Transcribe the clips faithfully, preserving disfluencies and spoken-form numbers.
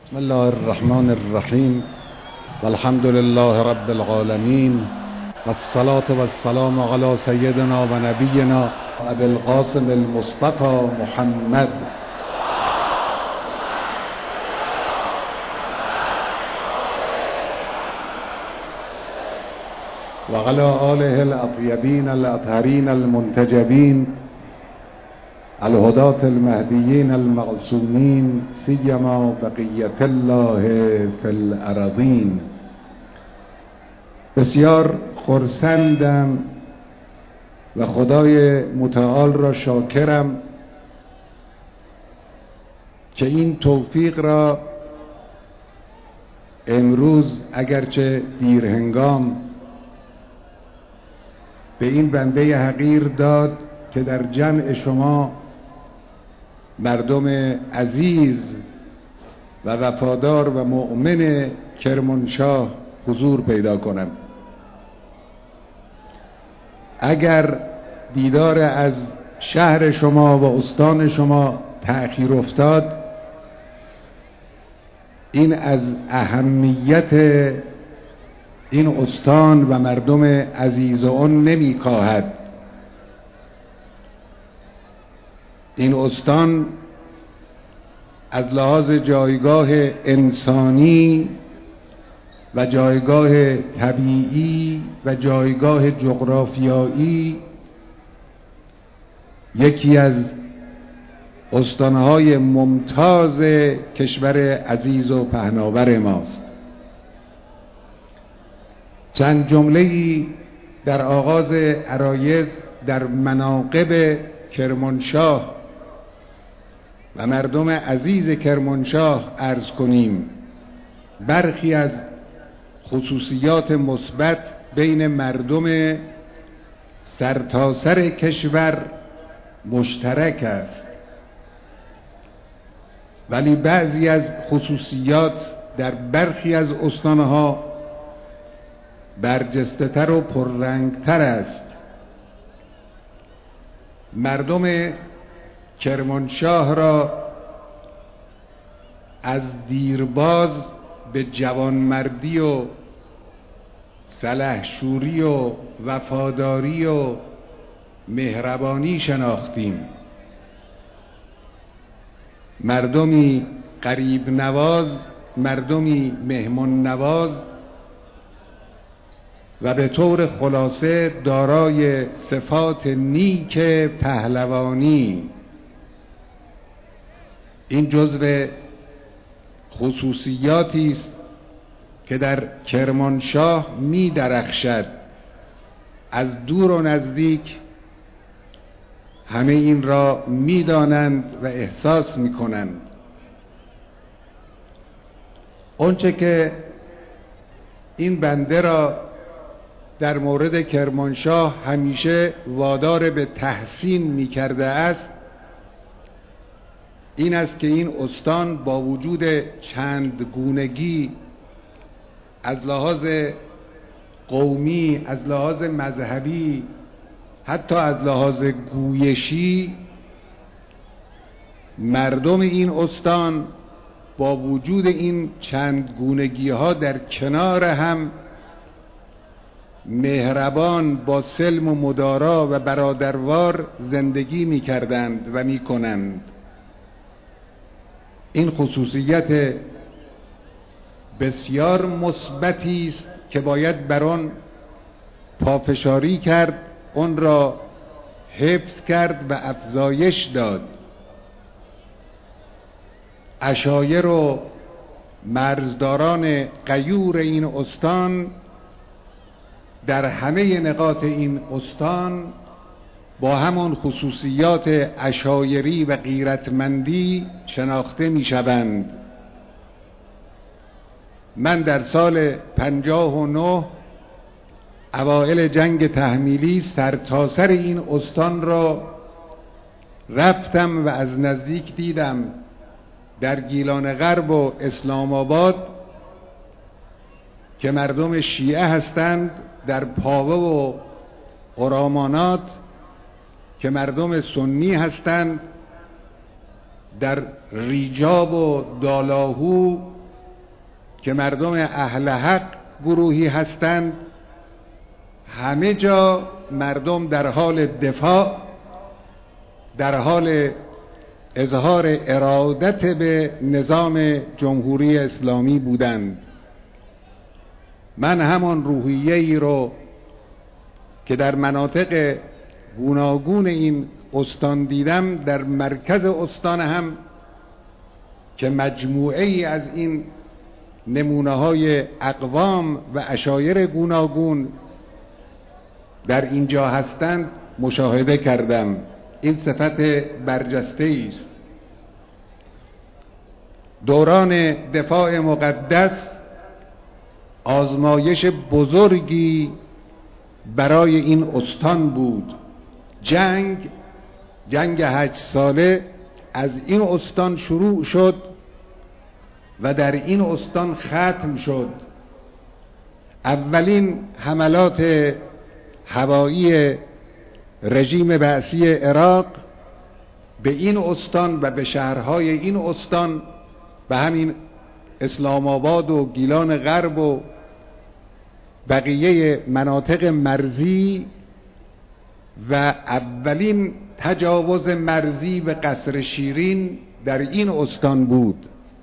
بسم الله الرحمن الرحیم والحمد لله رب العالمین والصلاة والسلام علی سیدنا و نبینا ابی القاسم المصطفى محمد و علی آله الاطیبین الاطهرین المنتجبین الهداة المهدیین المعصومین سیما بقیت الله فی الارضین. بسیار خرسندم و خدای متعال را شاکرم که این توفیق را امروز اگرچه دیرهنگام به این بنده حقیر داد که در جمع شما مردم عزیز و وفادار و مؤمن کرمانشاه حضور پیدا کنم. اگر دیدار از شهر شما و استان شما تأخیر افتاد، این از اهمیت این استان و مردم عزیز آن نمی کاهد. این استان از لحاظ جایگاه انسانی و جایگاه طبیعی و جایگاه جغرافیایی یکی از استانهای ممتاز کشور عزیز و پهناور ماست. چند جمله‌ای در آغاز عرایض در مناقب کرمانشاه و مردم عزیز کرمانشاه عرض کنیم. برخی از خصوصیات مثبت بین مردم سرتاسر کشور مشترک است، ولی بعضی از خصوصیات در برخی از استانها برجسته‌تر و پررنگتر است. مردم کرمانشاه را از دیرباز به جوانمردی و سلحشوری و وفاداری و مهربانی شناختیم. مردمی غریب نواز، مردمی مهمان نواز و به طور خلاصه دارای صفات نیک پهلوانی. این جزو خصوصیاتی است که در کرمانشاه می درخشد. از دور و نزدیک همه این را می دانند و احساس می کنند. آنچه که این بنده را در مورد کرمانشاه همیشه وادار به تحسین می کرده است این است که این استان با وجود چند گونگی از لحاظ قومی، از لحاظ مذهبی، حتی از لحاظ گویشی، مردم این استان با وجود این چند گونگی ها در کنار هم مهربان، با سلم و مدارا و برادروار زندگی می کردند و می کنند. این خصوصیت بسیار مثبتی است که باید بر آن پافشاری کرد، آن را حفظ کرد و افزایش داد. عشایر و مرزداران غیور این استان در همه نقاط این استان با همان خصوصیات عشایری و غیرتمندی شناخته می شوند. من در سال پنجاه و نه اوائل جنگ تحمیلی سرتاسر این استان را رفتم و از نزدیک دیدم. در گیلان غرب و اسلام آباد که مردم شیعه هستند، در پاوه و قرامانات که مردم سنی هستند، در ریجاب و دالاهو که مردم اهل حق گروهی هستند، همه جا مردم در حال دفاع، در حال اظهار ارادت به نظام جمهوری اسلامی بودند. من همان روحیه‌ای رو که در مناطق گوناگون این استان دیدم، در مرکز استان هم که مجموعه ای از این نمونه های اقوام و عشایر گوناگون در اینجا هستند مشاهده کردم. این صفت برجسته است. دوران دفاع مقدس آزمایش بزرگی برای این استان بود. جنگ جنگ هشت ساله از این استان شروع شد و در این استان ختم شد. اولین حملات هوایی رژیم بعثی عراق به این استان و به شهرهای این استان و همین اسلام آباد و گیلان غرب و بقیه مناطق مرزی و اولین تجاوز مرزی به قصر شیرین در این استان بود.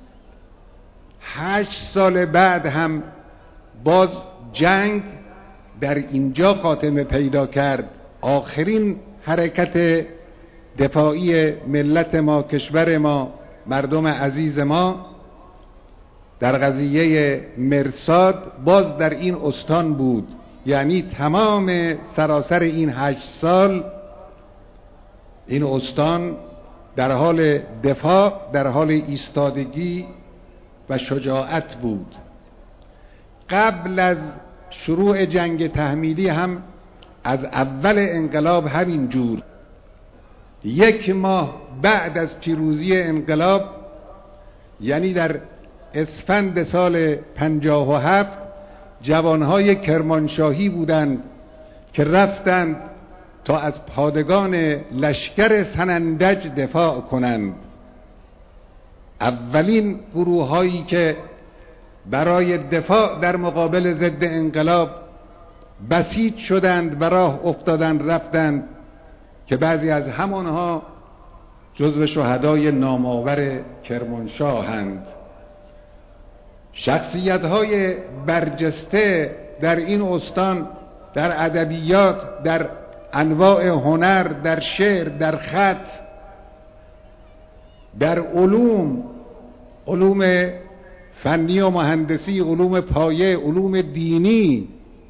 هشت سال بعد هم باز جنگ در اینجا خاتمه پیدا کرد. آخرین حرکت دفاعی ملت ما، کشور ما، مردم عزیز ما در قضیه مرصاد باز در این استان بود. یعنی تمام سراسر این هشت سال این استان در حال دفاع، در حال ایستادگی و شجاعت بود. قبل از شروع جنگ تحمیلی هم از اول انقلاب همین جور، یک ماه بعد از پیروزی انقلاب، یعنی در اسفند سال پنجاه و هفت، جوانهای کرمانشاهی بودند که رفتند تا از پادگان لشکر سنندج دفاع کنند. اولین گروه هایی که برای دفاع در مقابل ضد انقلاب بسیج شدند و راه افتادند رفتند که بعضی از همانها جزو شهدای نامآور کرمانشاهند. شخصیت‌های برجسته در این استان، در ادبیات، در انواع هنر، در شعر، در خط، در علوم، علوم فنی و مهندسی، علوم پایه، علوم دینی،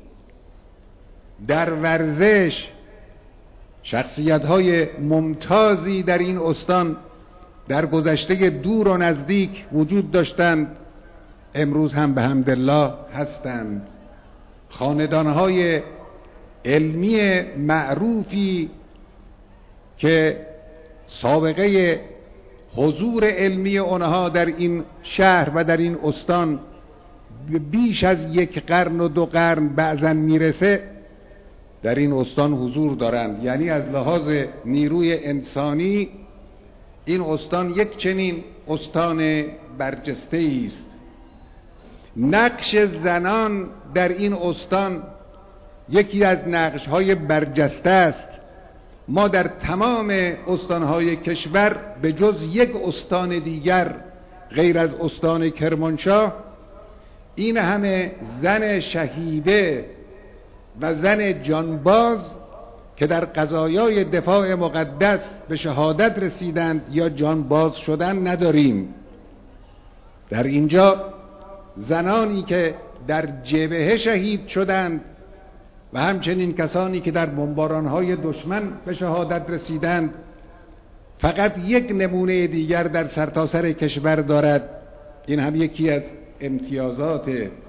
در ورزش، شخصیت‌های ممتازی در این استان در گذشته دور و نزدیک وجود داشتند، امروز هم به حمدالله هستند. خاندان‌های علمی معروفی که سابقه حضور علمی آنها در این شهر و در این استان بیش از یک قرن و دو قرن بعضاً میرسه، در این استان حضور دارند. یعنی از لحاظ نیروی انسانی این استان یک چنین استان برجسته است. نقش زنان در این استان یکی از نقش‌های برجسته است. ما در تمام استان‌های کشور به جز یک استان دیگر غیر از استان کرمانشاه این همه زن شهیده و زن جانباز که در قضایای دفاع مقدس به شهادت رسیدند یا جانباز شدند نداریم. در اینجا زنانی که در جبهه شهید شدند و همچنین کسانی که در بمباران‌های دشمن به شهادت رسیدند فقط یک نمونه دیگر در سرتاسر کشور دارد. این هم یکی از امتیازات.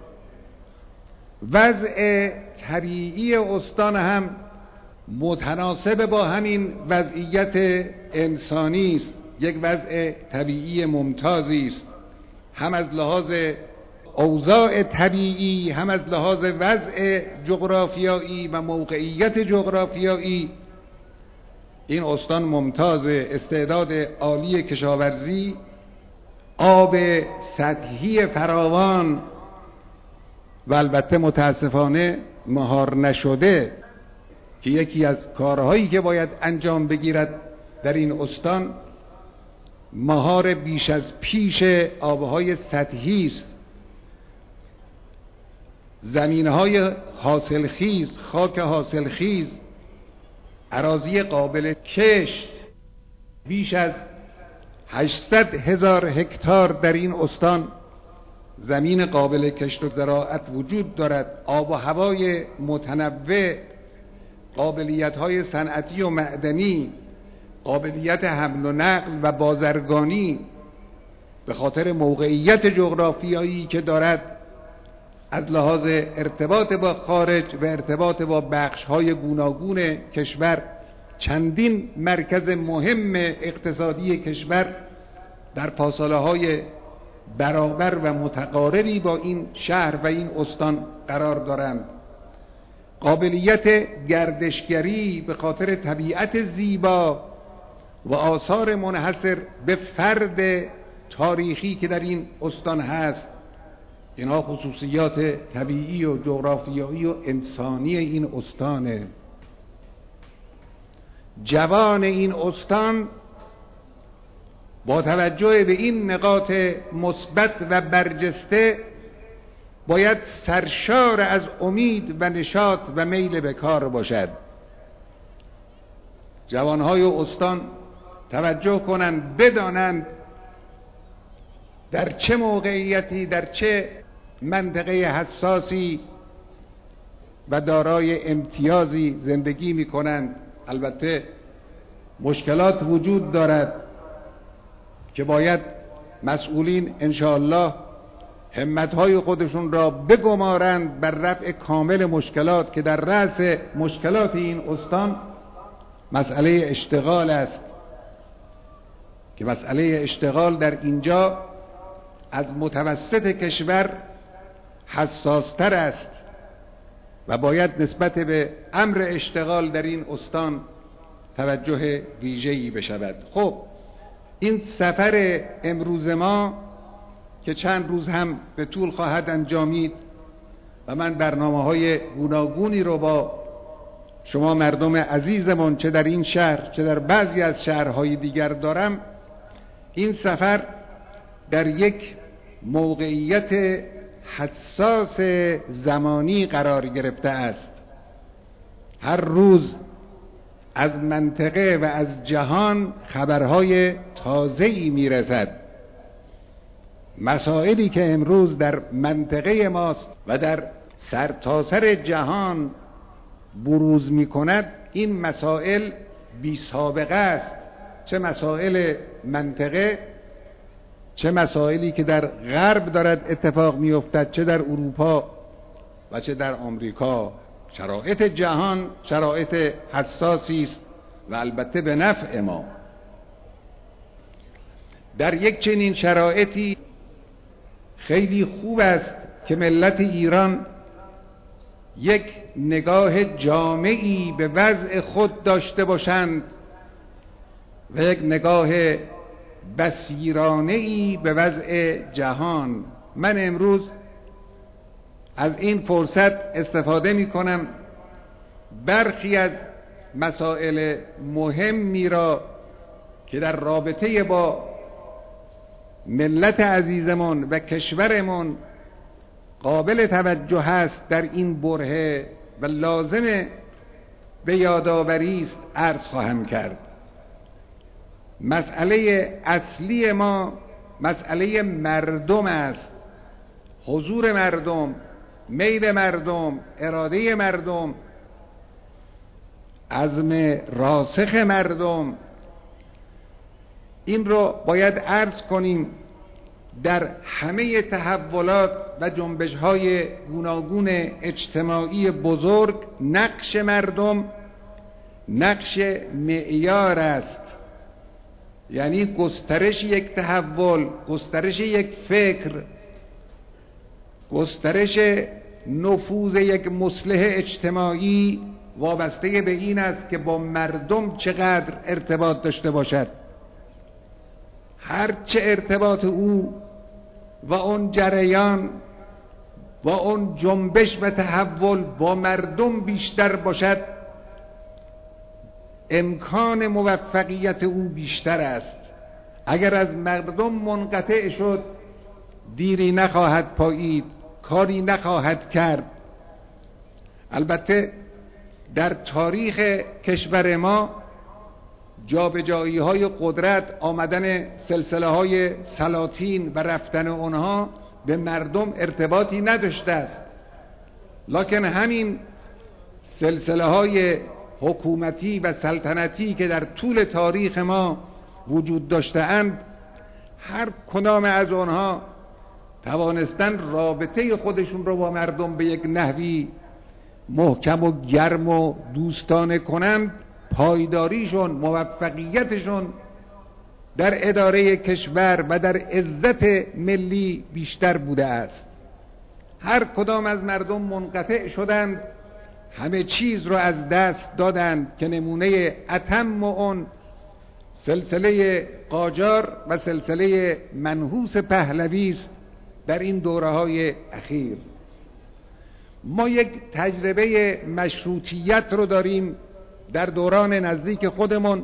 وضع طبیعی استان هم متناسب با همین وضعیت انسانی است. یک وضع طبیعی ممتازی است، هم از لحاظ اوضاع طبیعی، هم از لحاظ وضع جغرافیایی و موقعیت جغرافیایی. این استان ممتاز، استعداد عالی کشاورزی، آب سطحی فراوان، و البته متاسفانه مهار نشده که یکی از کارهایی که باید انجام بگیرد در این استان مهار بیش از پیش آبهای سطحی است. زمینهای حاصلخیز، خاک حاصلخیز، اراضی قابل کشت بیش از هشتصد هزار هکتار در این استان زمین قابل کشت و زراعت وجود دارد. آب و هوای متنوع، قابلیت‌های صنعتی و معدنی، قابلیت حمل و نقل و بازرگانی به خاطر موقعیت جغرافیایی که دارد، از لحاظ ارتباط با خارج و ارتباط با بخش‌های گوناگون کشور، چندین مرکز مهم اقتصادی کشور در فاصله‌های برابر و متقاربی با این شهر و این استان قرار دارند. قابلیت گردشگری به خاطر طبیعت زیبا و آثار منحصر به فرد تاریخی که در این استان هست، اینها خصوصیات طبیعی و جغرافیایی و انسانی این استانه. جوان این استان با توجه به این نقاط مثبت و برجسته باید سرشار از امید و نشاط و میل به کار باشد. جوانهای استان توجه کنند، بدانند در چه موقعیتی، در چه منطقه حساسی و دارای امتیازی زندگی می کنند. البته مشکلات وجود دارد که باید مسئولین انشاءالله همتهای خودشون را بگمارند بر رفع کامل مشکلات که در رأس مشکلات این استان مسئله اشتغال است، که مسئله اشتغال در اینجا از متوسط کشور حساستر است و باید نسبت به امر اشتغال در این استان توجه ویژه‌ای بشود. خب این سفر امروز ما که چند روز هم به طول خواهد انجامید و من برنامه‌های گوناگونی رو با شما مردم عزیزمون چه در این شهر چه در بعضی از شهرهای دیگر دارم، این سفر در یک موقعیت حساس زمانی قرار گرفته است. هر روز از منطقه و از جهان خبرهای تازه‌ای میرسد. مسائلی که امروز در منطقه ماست و در سرتاسر جهان بروز میکند، این مسائل بی سابقه است. چه مسائل منطقه، چه مسائلی که در غرب دارد اتفاق میافتد، چه در اروپا و چه در آمریکا. شرایط جهان شرایط حساسی است و البته به نفع ما. در یک چنین شرایطی خیلی خوب است که ملت ایران یک نگاه جامعی به وضع خود داشته باشند و یک نگاه بصیرانه‌ای به وضع جهان. من امروز از این فرصت استفاده می کنم برخی از مسائل مهمی را که در رابطه با ملت عزیزمون و کشورمون قابل توجه است در این برهه و لازم به یادآوری است عرض خواهم کرد. مسئله اصلی ما مسئله مردم است. حضور مردم، میل مردم، اراده مردم، عزم راسخ مردم. این رو باید عرض کنیم در همه تحولات و جنبش‌های گوناگون اجتماعی بزرگ نقش مردم نقش معیار است. یعنی گسترش یک تحول، گسترش یک فکر، گسترش نفوذ یک مصلح اجتماعی وابسته به این است که با مردم چقدر ارتباط داشته باشد. هر چه ارتباط او و اون جریان و اون جنبش و تحول با مردم بیشتر باشد، امکان موفقیت او بیشتر است. اگر از مردم منقطع شد، دیری نخواهد پایید، کاری نخواهد کرد. البته در تاریخ کشور ما جابجایی های قدرت، آمدن سلسله های سلاطین و رفتن اونها به مردم ارتباطی نداشته است، لکن همین سلسله های حکومتی و سلطنتی که در طول تاریخ ما وجود داشته‌اند، هر کدام از آنها توانستن رابطه خودشون رو با مردم به یک نحوی محکم و گرم و دوستانه کنند. پایداریشون، موفقیتشون در اداره کشور و در عزت ملی بیشتر بوده است. هر کدام از مردم منقطع شدند، همه چیز رو از دست دادند که نمونه اتم اون سلسله قاجار و سلسله منحوس پهلوی است. در این دوره‌های اخیر ما یک تجربه مشروطیت رو داریم در دوران نزدیک خودمون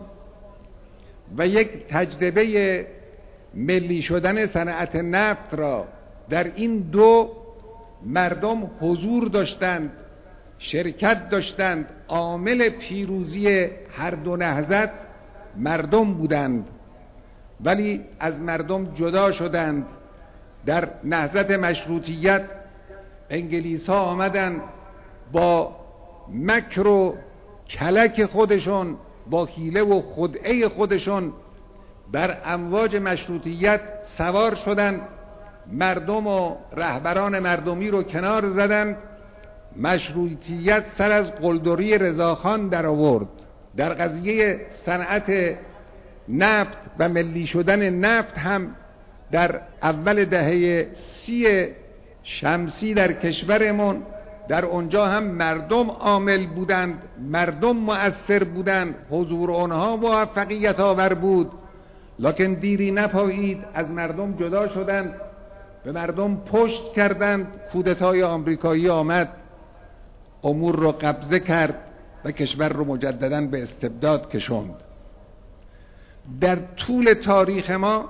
و یک تجربه ملی شدن صنعت نفت را. در این دو مردم حضور داشتند، شرکت داشتند. عامل پیروزی هر دو نهضت مردم بودند، ولی از مردم جدا شدند. در نهضت مشروطیت انگلیس ها آمدن با مکر و کلک خودشون، با حیله و خدعه خودشون بر امواج مشروطیت سوار شدند، مردم و رهبران مردمی رو کنار زدند. مشروطیت سر از قلدری رضاخان در آورد. در قضیه صنعت نفت و ملی شدن نفت هم در اول دهه سی شمسی در کشورمون، در اونجا هم مردم عامل بودند، مردم مؤثر بودند، حضور آنها موفقیت آور بود. لکن دیری نپایید، از مردم جدا شدند، به مردم پشت کردند. کودتای آمریکایی آمد، امور رو قبضه کرد و کشور رو مجدداً به استبداد کشوند. در طول تاریخ ما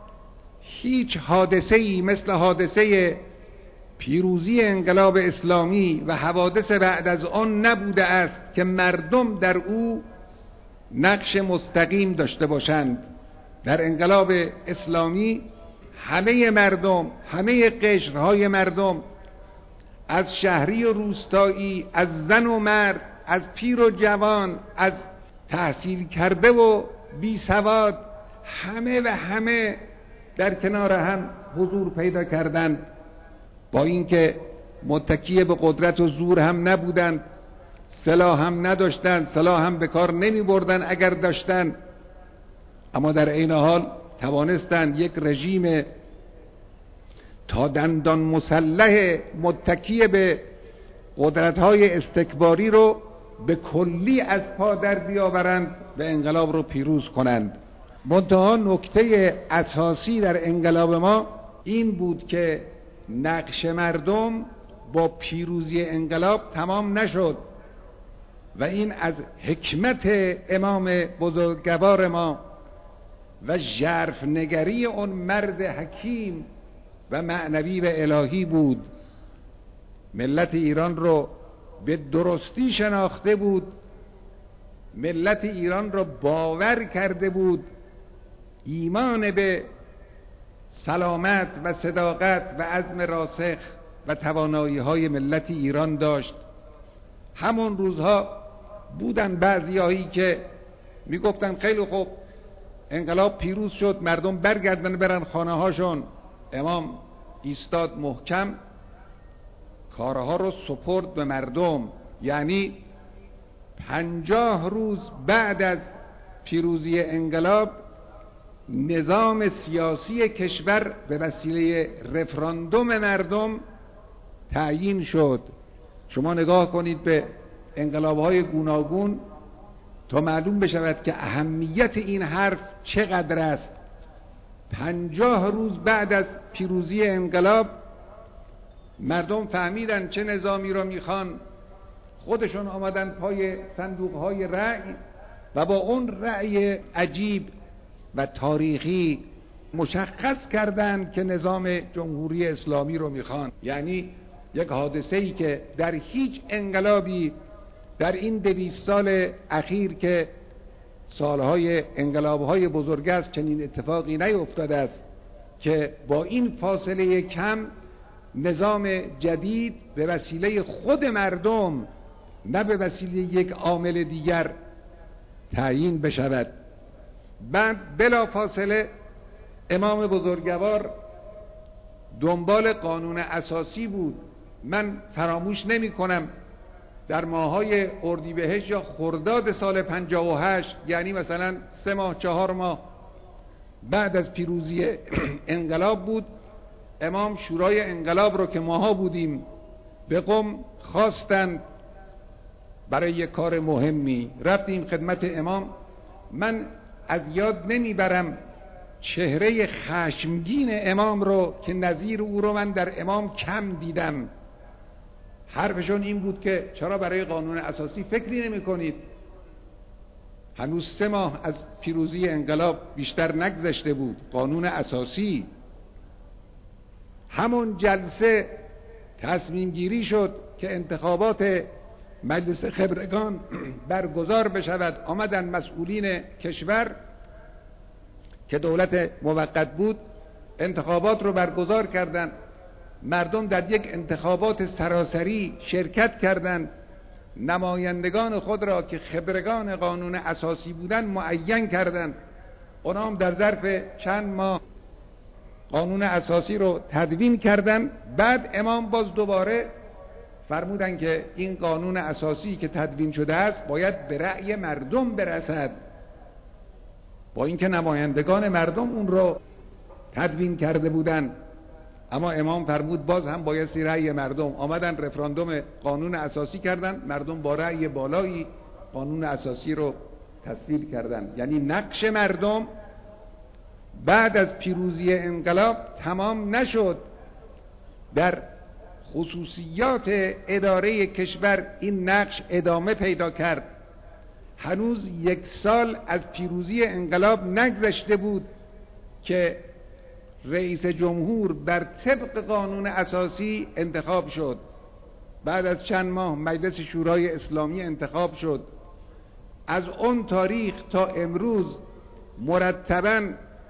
هیچ حادثه‌ای مثل حادثه پیروزی انقلاب اسلامی و حوادث بعد از آن نبوده است که مردم در او نقش مستقیم داشته باشند. در انقلاب اسلامی همه مردم، همه قشرهای مردم، از شهری و روستایی، از زن و مرد، از پیر و جوان، از تحصیل کرده و بی سواد، همه و همه در کنار هم حضور پیدا کردند. با اینکه متکی به قدرت و زور هم نبودند، سلاح هم نداشتند، سلاح هم به کار نمی بردند اگر داشتند، اما در عین حال توانستند یک رژیم تا دندان مسلح متکی به قدرت‌های استکباری رو به کلی از پا در بیاورند و انقلاب رو پیروز کنند. منتها نکته اساسی در انقلاب ما این بود که نقش مردم با پیروزی انقلاب تمام نشد و این از حکمت امام بزرگوار ما و ژرف نگری اون مرد حکیم و معنوی و الهی بود. ملت ایران رو به درستی شناخته بود، ملت ایران رو باور کرده بود، ایمان به سلامت و صداقت و عزم راسخ و توانایی های ملت ایران داشت. همون روزها بودن بعضیایی که میگفتن خیلی خوب انقلاب پیروز شد، مردم برگردن برن خانه هاشون. امام ایستاد محکم، کارها رو سپرد به مردم. یعنی پنجاه روز بعد از پیروزی انقلاب نظام سیاسی کشور به وسیله رفراندوم مردم تعیین شد. شما نگاه کنید به انقلاب‌های گوناگون تا معلوم بشود که اهمیت این حرف چقدر است. پنجاه روز بعد از پیروزی انقلاب مردم فهمیدن چه نظامی رو میخوان، خودشون آمدن پای صندوقهای رأی و با اون رأی عجیب و تاریخی مشخص کردند که نظام جمهوری اسلامی رو میخوان. یعنی یک حادثه‌ای که در هیچ انقلابی در این دویست سال اخیر که سالهای انقلابهای بزرگ است چنین اتفاقی نیفتاده است که با این فاصله کم نظام جدید به وسیله خود مردم نه به وسیله یک عامل دیگر تعیین بشود. بعد بلا فاصله امام بزرگوار دنبال قانون اساسی بود. من فراموش نمی کنم در ماهای اردیبهشت یا خرداد سال پنجاه و هشت، یعنی مثلا سه ماه چهار ماه بعد از پیروزی انقلاب بود، امام شورای انقلاب رو که ماها بودیم به قم خواستند برای یک کار مهمی. رفتیم خدمت امام. من از یاد نمیبرم چهره خشمگین امام رو که نظیر او رو من در امام کم دیدم. حرفشون این بود که چرا برای قانون اساسی فکری نمی کنید؟ هنوز سه ماه از پیروزی انقلاب بیشتر نگذشته بود. قانون اساسی همون جلسه تصمیم گیری شد که انتخابات مجلس خبرگان برگزار بشود. آمدن مسئولین کشور که دولت موقت بود انتخابات رو برگزار کردند. مردم در یک انتخابات سراسری شرکت کردند. نمایندگان خود را که خبرگان قانون اساسی بودند معین کردند. اونا هم در ظرف چند ماه قانون اساسی رو تدوین کردند. بعد امام باز دوباره فرمودن که این قانون اساسی که تدوین شده است باید به رأی مردم برسد، با اینکه نمایندگان مردم اون رو تدوین کرده بودند. اما امام فرمود باز هم بایستی رأی مردم. آمدن رفراندوم قانون اساسی کردن، مردم با رأی بالایی قانون اساسی رو تصویب کردن. یعنی نقش مردم بعد از پیروزی انقلاب تمام نشد. در خصوصیات اداره کشور این نقش ادامه پیدا کرد. هنوز یک سال از پیروزی انقلاب نگذشته بود که رئیس جمهور بر طبق قانون اساسی انتخاب شد. بعد از چند ماه مجلس شورای اسلامی انتخاب شد. از اون تاریخ تا امروز مرتباً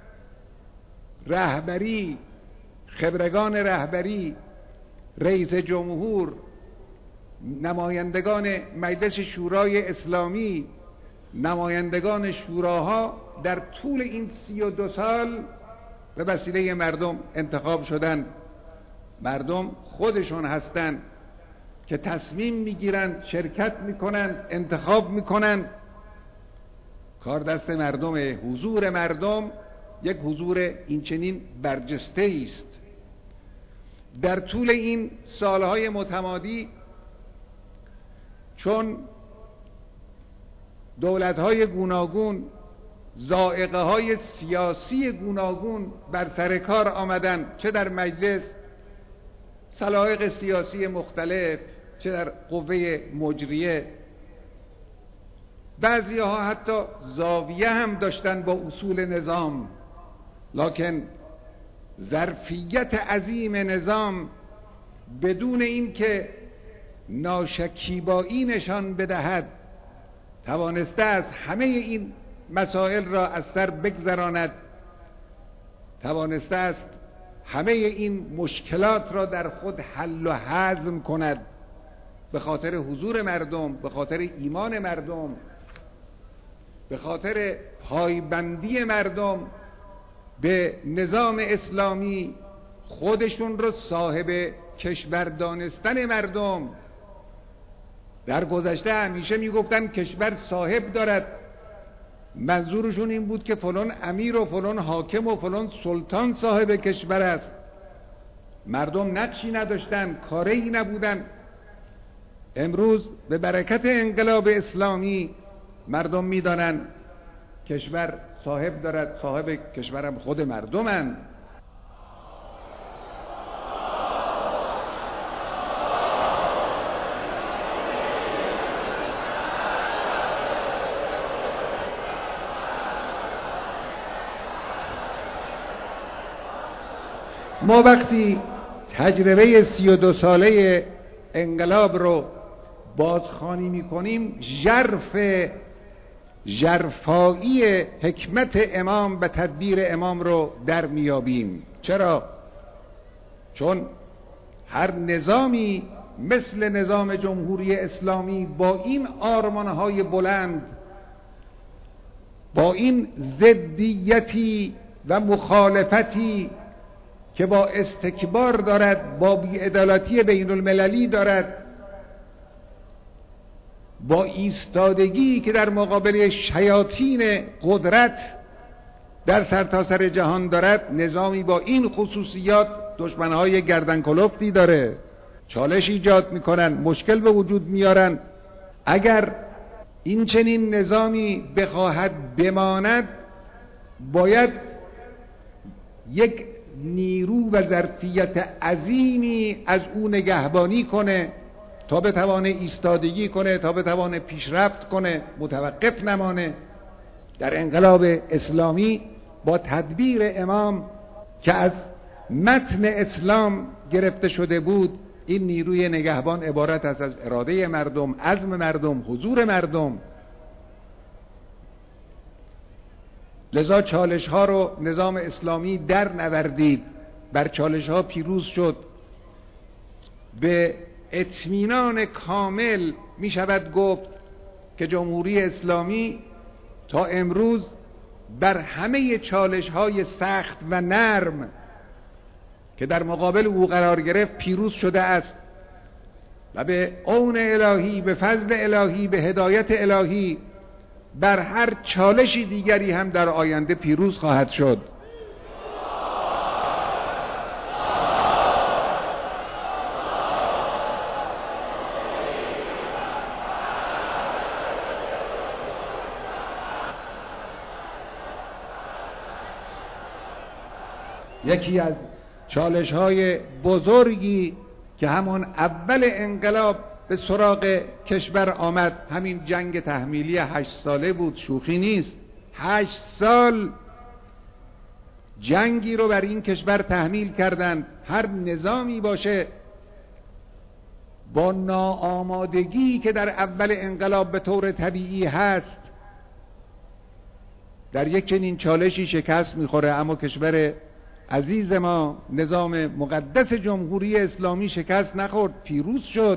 رهبری، خبرگان رهبری، رئیس جمهور، نمایندگان مجلس شورای اسلامی، نمایندگان شوراها در طول این سی و دو سال به وسیله مردم انتخاب شدن. مردم خودشون هستند که تصمیم میگیرن، شرکت میکنن، انتخاب میکنن. کار دست مردمه. حضور مردم یک حضور این چنین برجسته است. در طول این سالهای متمادی چون دولت‌های گوناگون، ذائقه‌های سیاسی گوناگون بر سر کار آمدن، چه در مجلس، سلایق سیاسی مختلف، چه در قوه مجریه، بعضی ها حتی زاویه هم داشتن با اصول نظام، لکن ظرفیت عظیم نظام بدون اینکه ناشکیبایی نشان بدهد توانسته است همه این مسائل را از سر بگذراند، توانسته است همه این مشکلات را در خود حل و هضم کند، به خاطر حضور مردم، به خاطر ایمان مردم، به خاطر پایبندی مردم به نظام اسلامی، خودشون رو صاحب کشور دانستن مردم. در گذشته همیشه میگفتن کشور صاحب دارد، منظورشون این بود که فلان امیر و فلان حاکم و فلان سلطان صاحب کشور است. مردم نقشی نداشتن، کاری نبودن. امروز به برکت انقلاب اسلامی مردم میدانن کشور صاحب دارد، صاحب کشورم خود مردمن. ما وقتی تجربه سی و دو ساله انقلاب رو بازخوانی میکنیم، ژرف ژرفایی حکمت امام و تدبیر امام رو در میابیم. چرا؟ چون هر نظامی مثل نظام جمهوری اسلامی با این آرمانهای بلند، با این ضدیتی و مخالفتی که با استکبار دارد، با بی‌عدالتی بین المللی دارد، با ایستادگی که در مقابل شیاطین قدرت در سرتاسر جهان دارد، نظامی با این خصوصیات دشمنهای گردن کلفتی داره، چالش ایجاد میکنن، مشکل به وجود میارن. اگر این چنین نظامی بخواهد بماند، باید یک نیرو و ظرفیت عظیمی از او نگهبانی کنه تا بتوانه ایستادگی کنه، تا بتوانه پیشرفت کنه، متوقف نمانه. در انقلاب اسلامی با تدبیر امام که از متن اسلام گرفته شده بود، این نیروی نگهبان عبارت است از اراده مردم، عزم مردم، حضور مردم. لذا چالش ها رو نظام اسلامی در نوردید، بر چالش ها پیروز شد. به اطمینان کامل می شود گفت که جمهوری اسلامی تا امروز بر همه چالش های سخت و نرم که در مقابل او قرار گرفت پیروز شده است و به عون الهی، به فضل الهی، به هدایت الهی بر هر چالشی دیگری هم در آینده پیروز خواهد شد. یکی از چالش های بزرگی که همون اول انقلاب به سراغ کشور آمد، همین جنگ تحمیلی هشت ساله بود. شوخی نیست. هشت سال جنگی رو بر این کشور تحمیل کردند. هر نظامی باشه با ناآمادگی که در اول انقلاب به طور طبیعی هست، در یک چنین چالشی شکست میخوره. اما کشور عزیز ما، نظام مقدس جمهوری اسلامی شکست نخورد، پیروز شد.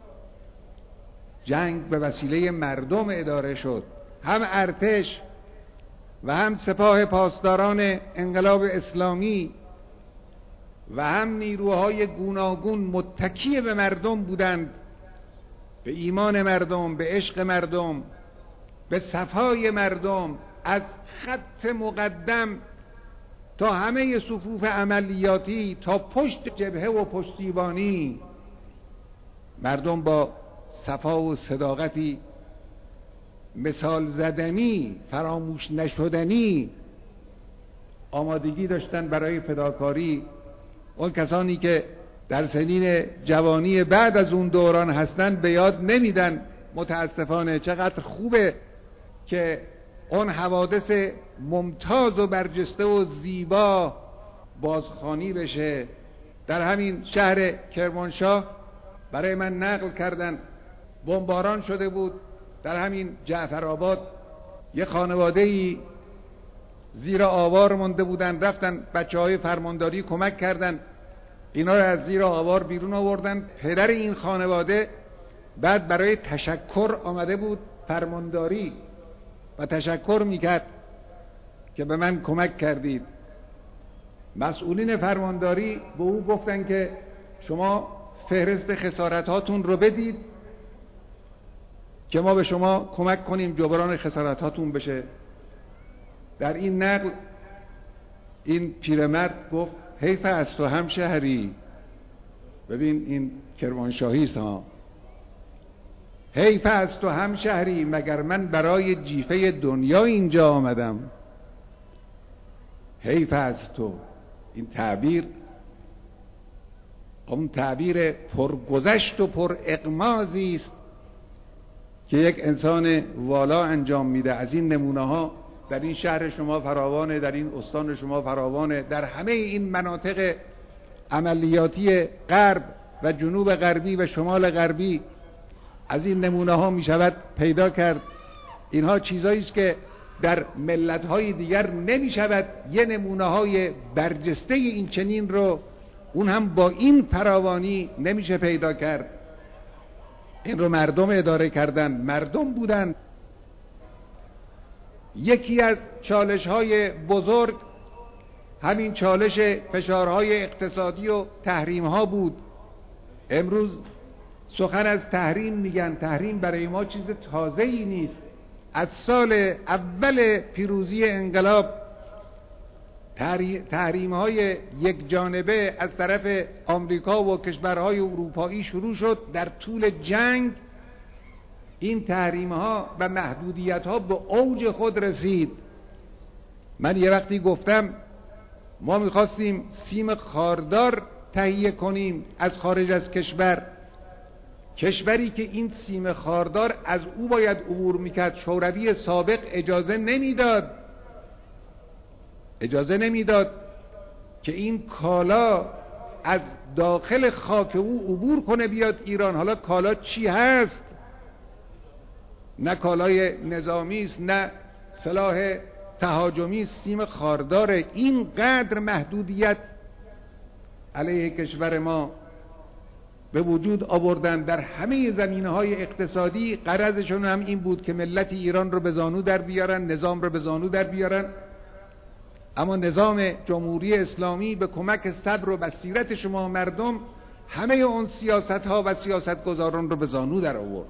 جنگ به وسیله مردم اداره شد. هم ارتش و هم سپاه پاسداران انقلاب اسلامی و هم نیروهای گوناگون متکی به مردم بودند، به ایمان مردم، به عشق مردم، به صفای مردم. از خط مقدم تا همه صفوف عملیاتی، تا پشت جبهه و پشتیبانی، مردم با صفا و صداقتی مثال زدنی، فراموش نشدنی آمادگی داشتن برای فداکاری. اون کسانی که در سنین جوانی بعد از اون دوران هستن به یاد نمیدن متاسفانه. چقدر خوبه که اون حوادث ممتاز و برجسته و زیبا بازخوانی بشه. در همین شهر کرمانشاه برای من نقل کردن، بمباران شده بود. در همین جعفرآباد یه خانواده‌ای زیر آوار مونده بودن، رفتن بچه‌های فرمانداری کمک کردن، اینا رو از زیر آوار بیرون آوردن. پدر این خانواده بعد برای تشکر آمده بود فرمانداری و تشکر میکرد که به من کمک کردید. مسئولین فرمانداری به او گفتن که شما فهرست خسارت هاتون رو بدید که ما به شما کمک کنیم جبران خسارت هاتون بشه. در این نقل این پیرمرد گفت حیف از تو همشهری. ببین این کرمانشاهی است ها. حیف از تو همشهری، مگر من برای جیفه دنیا اینجا آمدم. حیف از تو. این تعبیر اون تعبیر پرگذشت و پر اغمازی است که یک انسان والا انجام میده. از این نمونه ها در این شهر شما فراوانه، در این استان شما فراوانه، در همه این مناطق عملیاتی غرب و جنوب غربی و شمال غربی از این نمونه ها می شود پیدا کرد. اینها چیزایی است که در ملت های دیگر نمی شود یه نمونه های برجسته این چنین رو اون هم با این فراوانی نمیشه پیدا کرد. این رو مردم اداره کردن، مردم بودن. یکی از چالش های بزرگ همین چالش فشارهای اقتصادی و تحریم ها بود. امروز سخن از تحریم میگن، تحریم برای ما چیز تازه‌ای نیست. از سال اول پیروزی انقلاب تحریم های یک جانبه از طرف آمریکا و کشورهای اروپایی شروع شد. در طول جنگ این تحریم ها و محدودیت ها به اوج خود رسید. من یه وقتی گفتم ما میخواستیم سیم خاردار تهیه کنیم از خارج از کشور، کشوری که این سیم خاردار از او باید عبور میکرد شوروی سابق اجازه نمیداد اجازه نمیداد که این کالا از داخل خاک او عبور کنه بیاد ایران. حالا کالا چی هست؟ نه کالای نظامی است، نه سلاح تهاجمی، سیم خاردار. اینقدر محدودیت علیه کشور ما به وجود آوردن در همه زمینه‌های اقتصادی. غرضشون هم این بود که ملت ایران رو به زانو در بیارن، نظام رو به زانو در بیارن. اما نظام جمهوری اسلامی به کمک صبر و بصیرت شما مردم همه اون سیاست‌ها و سیاستگزاران رو به زانو در آورد.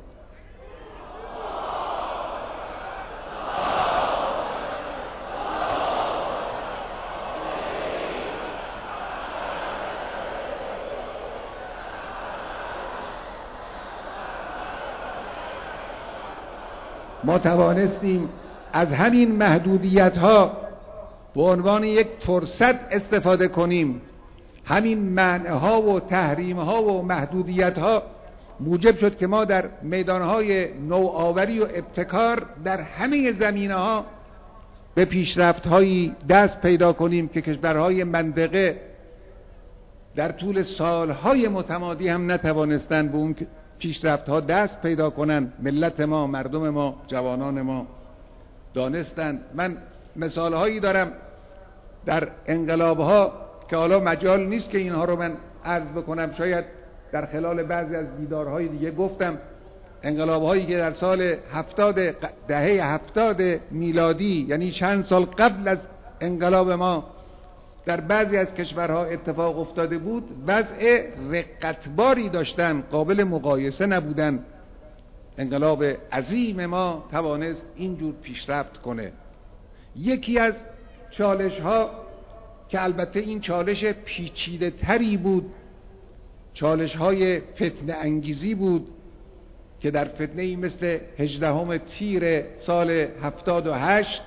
ما توانستیم از همین محدودیت ها به عنوان یک فرصت استفاده کنیم. همین منعها و تحریمها و محدودیت ها موجب شد که ما در میدانهای نوآوری و ابتکار در همه زمینه ها به پیشرفت هایی دست پیدا کنیم که کشورهای منطقه در طول سالهای متمادی هم نتوانستند به اون پیشرفت ها دست پیدا کنند. ملت ما، مردم ما، جوانان ما دانستند. من مثال هایی دارم در انقلاب ها که حالا مجال نیست که اینها رو من عرض بکنم، شاید در خلال بعضی از دیدارهای دیگه گفتم. انقلاب هایی که در سال هفتاد دهه هفتاد میلادی، یعنی چند سال قبل از انقلاب ما، در بعضی از کشورها اتفاق افتاده بود، وضع رقتباری داشتن، قابل مقایسه نبودن. انقلاب عظیم ما توانست اینجور پیشرفت کنه. یکی از چالش ها که البته این چالش پیچیده تری بود، چالش های فتنه انگیزی بود که در فتنه ای مثل هجدهم تیر سال هفتاد و هشت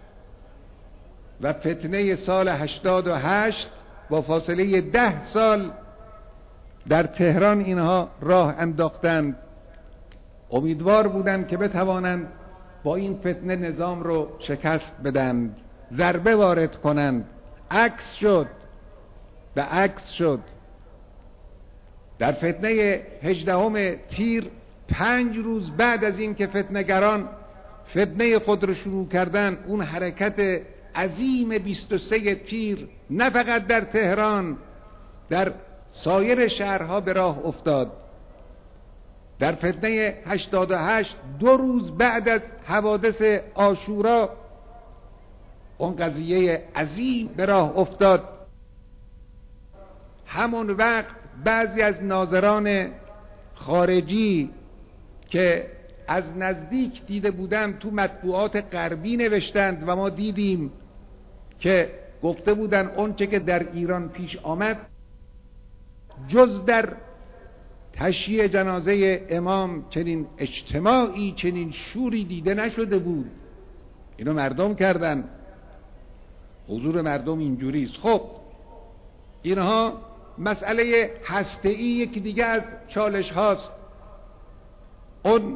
و فتنه سال هشتاد و هشت با فاصله ده سال در تهران اینها راه انداختند. امیدوار بودند که بتوانند با این فتنه نظام رو شکست بدند، ضربه وارد کنند. عکس شد، به عکس شد. در فتنه هجدهم تیر پنج روز بعد از این که فتنه‌گران فتنه خود رو شروع کردن، اون حرکت عظیم بیست و سه تیر نه فقط در تهران، در سایر شهرها به راه افتاد. در فتنه هشتاد و هشت دو روز بعد از حوادث عاشورا اون قضیه عظیم به راه افتاد. همون وقت بعضی از ناظران خارجی که از نزدیک دیده بودند تو مطبوعات غربی نوشتند و ما دیدیم که گفته بودند اون چه که در ایران پیش آمد جز در تشییع جنازه امام چنین اجتماعی، چنین شوری دیده نشده بود. اینو مردم کردن. حضور مردم اینجوری است. خب اینها مسئله هسته‌ای یکی دیگه از چالش هاست. اون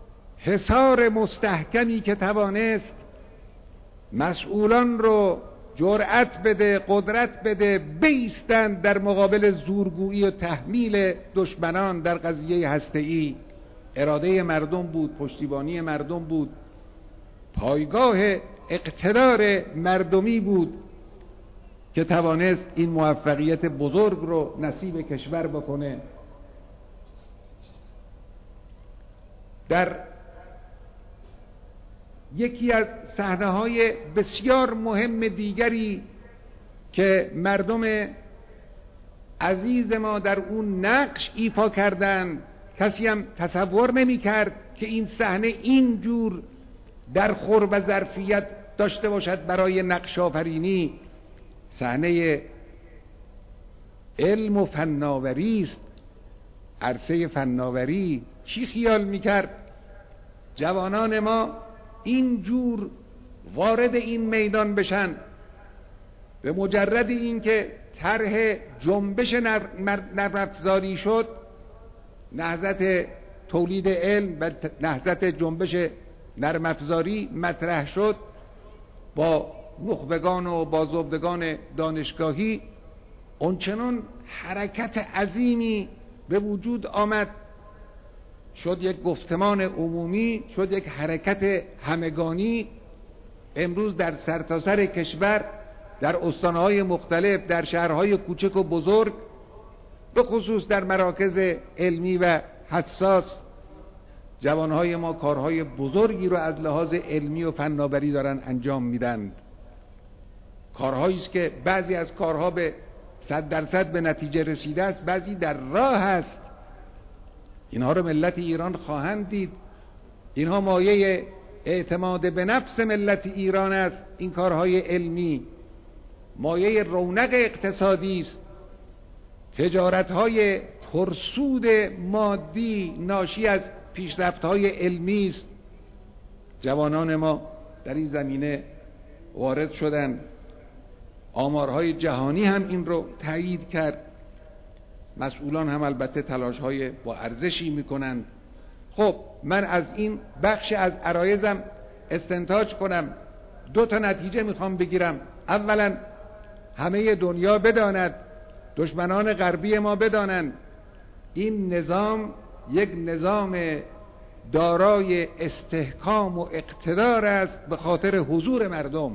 حصار مستحکمی که توانست مسئولان رو جرأت بده، قدرت بده، بایستند در مقابل زورگویی و تحمیل دشمنان در قضیه هسته‌ای. اراده مردم بود، پشتیبانی مردم بود، پایگاه اقتدار مردمی بود که توانست این موفقیت بزرگ رو نصیب کشور بکنه. در یکی از صحنه‌های بسیار مهم دیگری که مردم عزیز ما در اون نقش ایفا کردند، کسی هم تصور نمی کرد که این صحنه اینجور در خور و ظرفیت داشته باشد برای نقش آفرینی. صحنه علم و فناوری است، عرصه فناوری. چی خیال میکرد جوانان ما اینجور وارد این میدان بشن؟ به مجرد اینکه طرح جنبش نرم افزاری شد، نهضت تولید علم و نهضت جنبش نرم افزاری مطرح شد، با نخبگان و با زبدگان دانشگاهی اونچنان حرکت عظیمی به وجود آمد، شد یک گفتمان عمومی، شد یک حرکت همگانی. امروز در سرتاسر کشور، در استانهای مختلف، در شهرهای کوچک و بزرگ، به خصوص در مراکز علمی و حساس، جوانهای ما کارهای بزرگی رو از لحاظ علمی و فناوری دارن انجام میدن. کارهایی است که بعضی از کارها به صد درصد به نتیجه رسیده است، بعضی در راه است. اینها رو ملت ایران خواهند دید. اینها مایه اعتماد به نفس ملت ایران است. این کارهای علمی مایه رونق اقتصادی است. تجارت‌های پرسود مادی ناشی از پیشرفت‌های علمی است. جوانان ما در این زمینه وارد شدند. آمارهای جهانی هم این رو تایید کرد. مسئولان هم البته تلاش‌های با ارزشی می‌کنند. خب من از این بخش از عرایضم استنتاج کنم، دو تا نتیجه میخوام بگیرم. اولا همه دنیا بداند، دشمنان غربی ما بدانند، این نظام یک نظام دارای استحکام و اقتدار است به خاطر حضور مردم.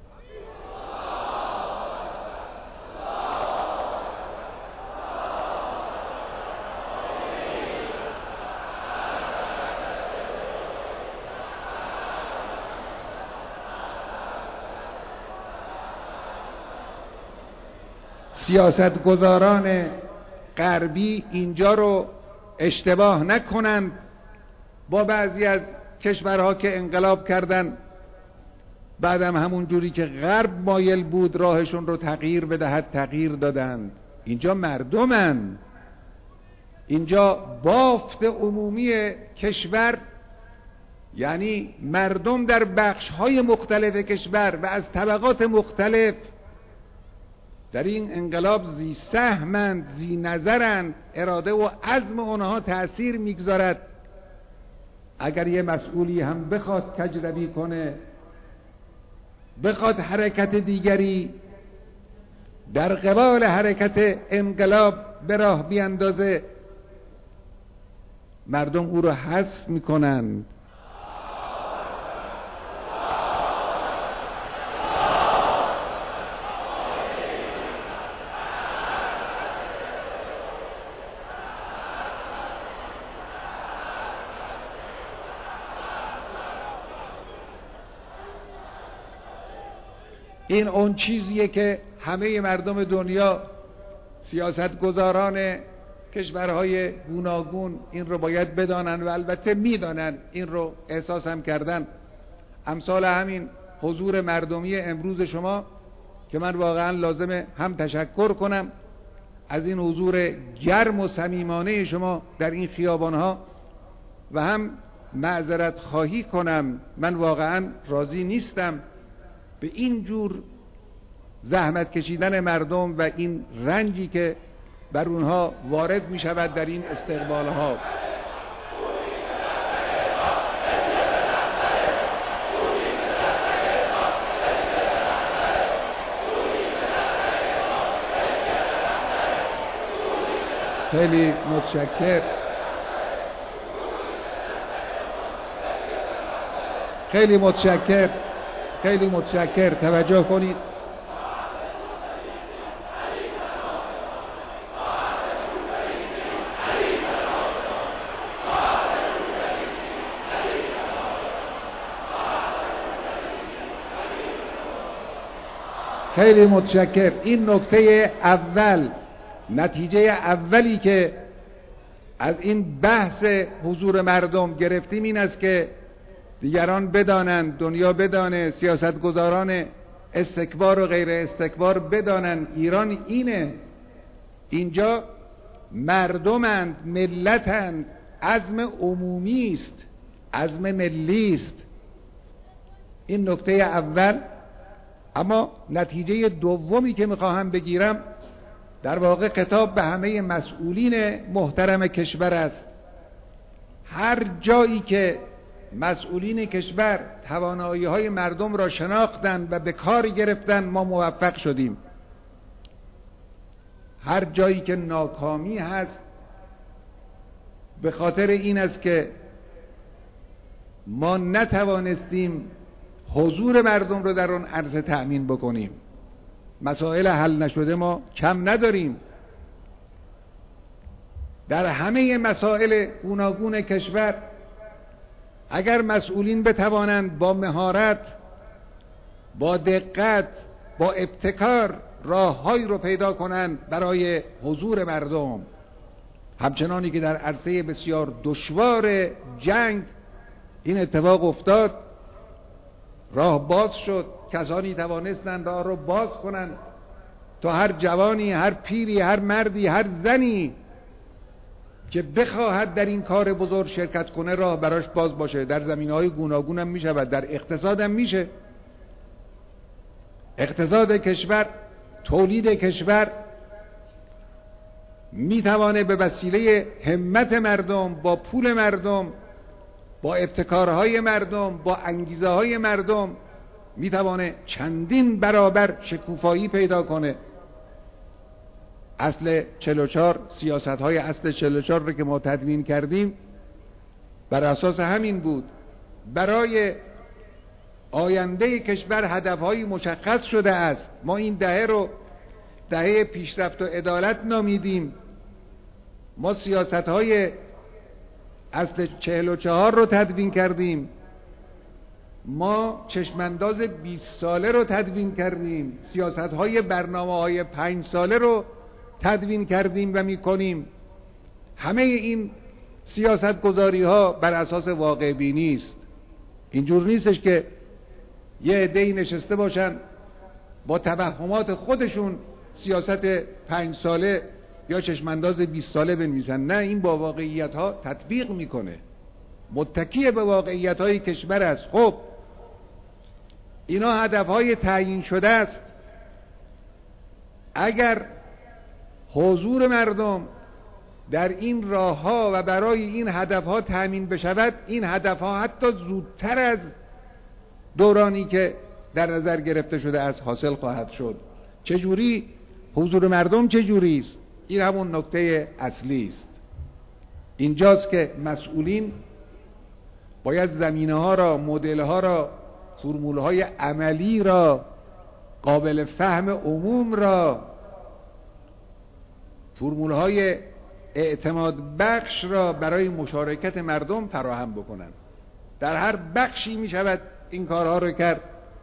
سیاستگزاران غربی اینجا رو اشتباه نکنند با بعضی از کشورها که انقلاب کردن، بعدم همون جوری که غرب مایل بود راهشون رو تغییر بدهد تغییر دادند. اینجا مردمن، اینجا بافت عمومی کشور، یعنی مردم در بخش‌های مختلف کشور و از طبقات مختلف در این انقلاب زی سهمند، زی نظرند. اراده و عزم آنها تأثیر میگذارد. اگر یه مسئولی هم بخواد کجروی کنه، بخواد حرکت دیگری در قبال حرکت انقلاب به راه بیاندازه، مردم او رو حذف میکنند. این اون چیزیه که همه مردم دنیا، سیاستگزاران کشورهای گوناگون این رو باید بدانن و البته میدانن، این رو احساس هم کردن. امثال همین حضور مردمی امروز شما که من واقعا لازمه هم تشکر کنم از این حضور گرم و صمیمانه شما در این خیابانها و هم معذرت خواهی کنم. من واقعا راضی نیستم به این جور زحمت کشیدن مردم و این رنجی که بر اونها وارد می شود در این استقبال ها. خیلی متشکر خیلی متشکر خیلی متشکر توجه کنید. خیلی متشکر. این نکته اول، نتیجه اولی که از این بحث حضور مردم گرفتیم این است که دیگران بدانند، دنیا بدانه، سیاستگزاران استکبار و غیر استکبار بدانند ایران اینه، اینجا مردمند، ملتند، عزم عمومی است، عزم ملی است. این نکته اول. اما نتیجه دومی که میخواهم بگیرم در واقع خطاب به همه مسئولین محترم کشور است. هر جایی که مسئولین کشور توانایی های مردم را شناختند و به کار گرفتند ما موفق شدیم. هر جایی که ناکامی هست به خاطر این است که ما نتوانستیم حضور مردم رو در اون عرصه تأمین بکنیم. مسائل حل نشده ما کم نداریم. در همه مسائل گوناگون کشور اگر مسئولین بتوانند با مهارت، با دقت، با ابتکار راههایی رو پیدا کنند برای حضور مردم، همچنانی که در عرصه بسیار دشوار جنگ این اتفاق افتاد، راه باز شد، کسانی توانستند راه رو باز کنند تا هر جوانی، هر پیری، هر مردی، هر زنی که بخواهد در این کار بزرگ شرکت کنه راه براش باز باشه. در زمینه‌های گوناگون هم میشه و در اقتصاد هم میشه. اقتصاد کشور، تولید کشور میتوانه به وسیله همت مردم، با پول مردم، با ابتکارهای مردم، با انگیزه های مردم میتوانه چندین برابر شکوفایی پیدا کنه. اصل چهل و چهار، سیاست های اصل چهل و چهار رو که ما تدوین کردیم بر اساس همین بود. برای آینده کشور هدفهایی مشخص شده است. ما این دهه رو دهه پیشرفت و عدالت نامیدیم. ما سیاست های اصل چهل و چهار رو تدوین کردیم. ما چشمانداز بیست ساله رو تدوین کردیم. سیاست های برنامه های پنج ساله رو تدوین کردیم و میکنیم. همه این سیاست گذاری ها بر اساس واقع بینی است. اینجور نیستش که یه عده‌ای نشسته باشن با توهمات خودشون سیاست پنج ساله یا چشمانداز بیست ساله بنویسن. نه، این با واقعیت ها تطبیق میکنه، متکی به واقعیت های کشور است. خب اینا هدف های تعیین شده است. اگر حضور مردم در این راه ها و برای این هدف ها تأمین بشود، این هدف ها حتی زودتر از دورانی که در نظر گرفته شده است حاصل خواهد شد. چجوری؟ حضور مردم چجوری است؟ این همون نکته اصلی است. اینجاست که مسئولین باید زمینه ها را، مدل ها را، فرمول های عملی را، قابل فهم عموم را، فرمول های اعتماد بخش را برای مشارکت مردم فراهم بکنند. در هر بخشی می شود این کارها رو کرد.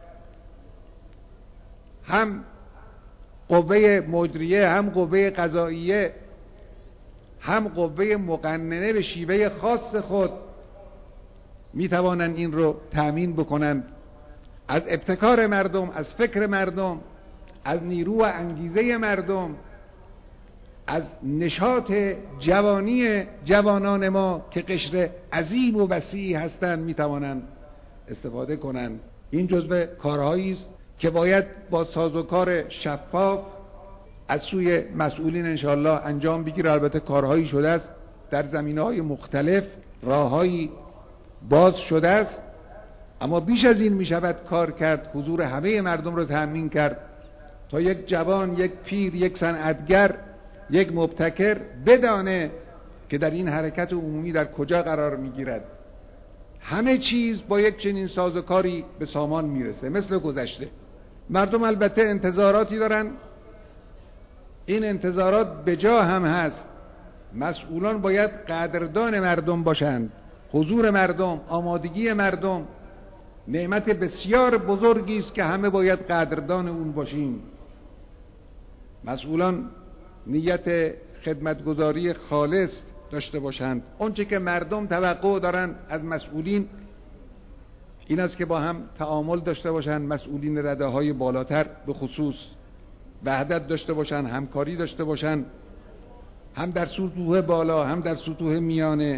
هم قوه مجریه، هم قوه قضاییه، هم قوه مقننه به شیوه خاص خود می توانند این رو تأمین بکنند. از ابتکار مردم، از فکر مردم، از نیرو و انگیزه مردم، از نشاط جوانی جوانان ما که قشر عظیم و وسیعی هستند می توانند استفاده کنند. این جزو کارهایی است که باید با سازوکار شفاف از سوی مسئولین انشاءالله انجام بگیره. البته کارهایی شده است، در زمینه‌های مختلف راههایی باز شده است، اما بیش از این می شود کار کرد. حضور همه مردم رو تأمین کرد تا یک جوان، یک پیر، یک صنعتگر یک مبتکر بدانه که در این حرکت عمومی در کجا قرار میگیرد. همه چیز با یک چنین سازوکاری به سامان میرسه. مثل گذشته مردم البته انتظاراتی دارن، این انتظارات به جا هم هست. مسئولان باید قدردان مردم باشند. حضور مردم، آمادگی مردم نعمت بسیار بزرگی است که همه باید قدردان اون باشیم. مسئولان نیت خدمتگزاری خالص داشته باشند. اونچه که مردم توقع دارن از مسئولین این است که با هم تعامل داشته باشند. مسئولین رده‌های بالاتر به خصوص وحدت داشته باشند، همکاری داشته باشند، هم در سطوح بالا هم در سطوح میانه.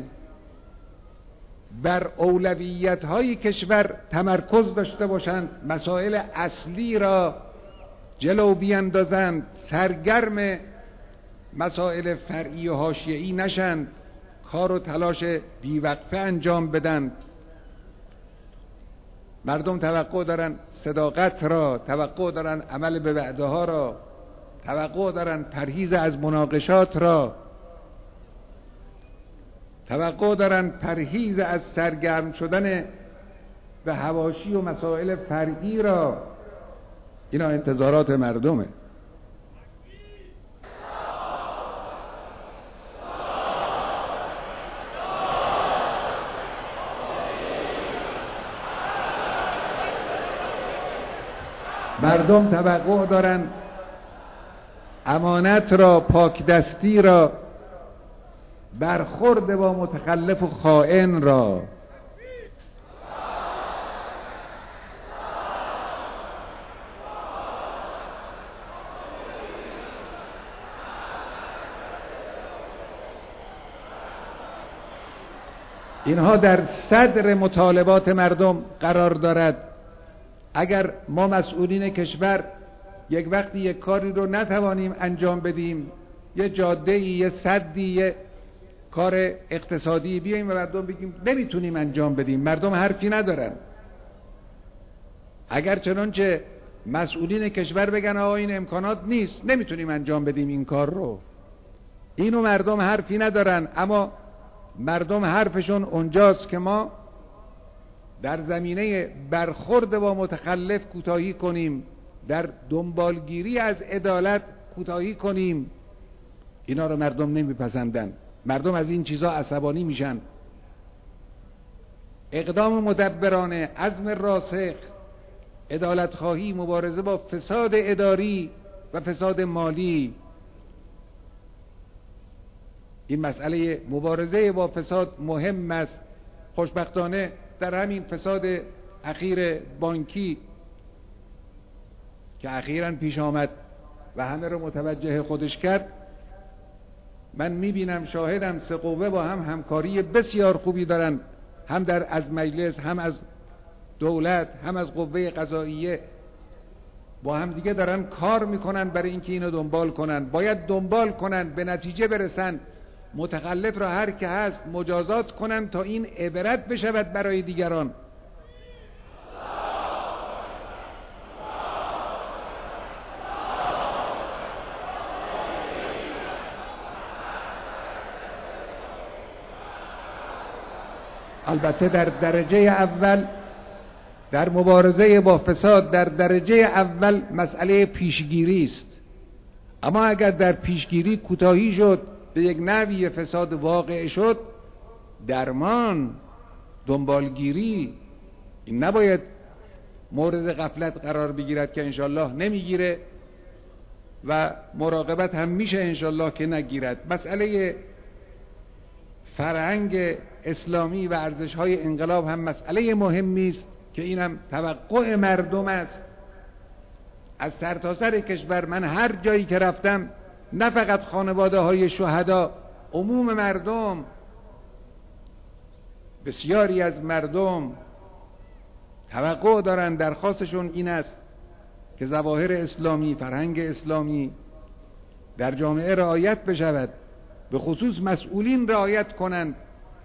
بر اولویت‌های کشور تمرکز داشته باشند، مسائل اصلی را جلو بیاندازند، سرگرم مسائل فرعی و حاشیه‌ای نشند، کار و تلاش بیوقفه انجام بدن. مردم توقع دارن صداقت را، توقع دارن عمل به وعده ها را، توقع دارن پرهیز از مناقشات را، توقع دارن پرهیز از سرگرم شدن به حواشی و مسائل فرعی را. اینا انتظارات مردمه. مردم توقع دارن امانت را، پاکدستی را، برخورد با متخلف و خائن را. اینها در صدر مطالبات مردم قرار دارد. اگر ما مسئولین کشور یک وقتی یک کاری رو نتوانیم انجام بدیم، یه جاده‌ای، یه سدی، یه کار اقتصادی بیاییم و مردم بگیم نمیتونیم انجام بدیم، مردم حرفی ندارن. اگر چنانچه مسئولین کشور بگن آقا این امکانات نیست، نمیتونیم انجام بدیم این کار رو، اینو مردم حرفی ندارن. اما مردم حرفشون اونجاست که ما در زمینه برخورد با متخلف کوتاهی کنیم، در دنبالگیری از عدالت کوتاهی کنیم. اینا رو مردم نمیپسندن. مردم از این چیزا عصبانی میشن. اقدام مدبرانه، عزم راسخ، عدالت خواهی، مبارزه با فساد اداری و فساد مالی. این مسئله مبارزه با فساد مهم است. خوشبختانه در همین فساد اخیر بانکی که اخیراً پیش آمد و همه رو متوجه خودش کرد، من میبینم، شاهدم، سه قوه با هم همکاری بسیار خوبی دارن، هم در از مجلس، هم از دولت، هم از قوه قضاییه، با هم دیگه دارن کار میکنن برای اینکه اینو دنبال کنن. باید دنبال کنن، به نتیجه برسن، متخلف را هر که هست مجازات کنن تا این عبرت بشود برای دیگران. البته در درجه اول در مبارزه با فساد در درجه اول مسئله پیشگیری است. اما اگر در پیشگیری کوتاهی شد، به یک نحوی فساد واقع شد، درمان، دنبالگیری این نباید مورد غفلت قرار بگیرد که انشالله نمیگیره و مراقبت هم میشه انشالله که نگیرد. مسئله فرهنگ اسلامی و ارزش‌های انقلاب هم مسئله مهمی است که اینم توقع مردم است از سرتاسر کشور. من هر جایی که رفتم، نه فقط خانواده های شهدا، عموم مردم، بسیاری از مردم توقع دارن، درخواستشون این است که ظواهر اسلامی، فرهنگ اسلامی در جامعه رعایت بشود، به خصوص مسئولین رعایت کنند.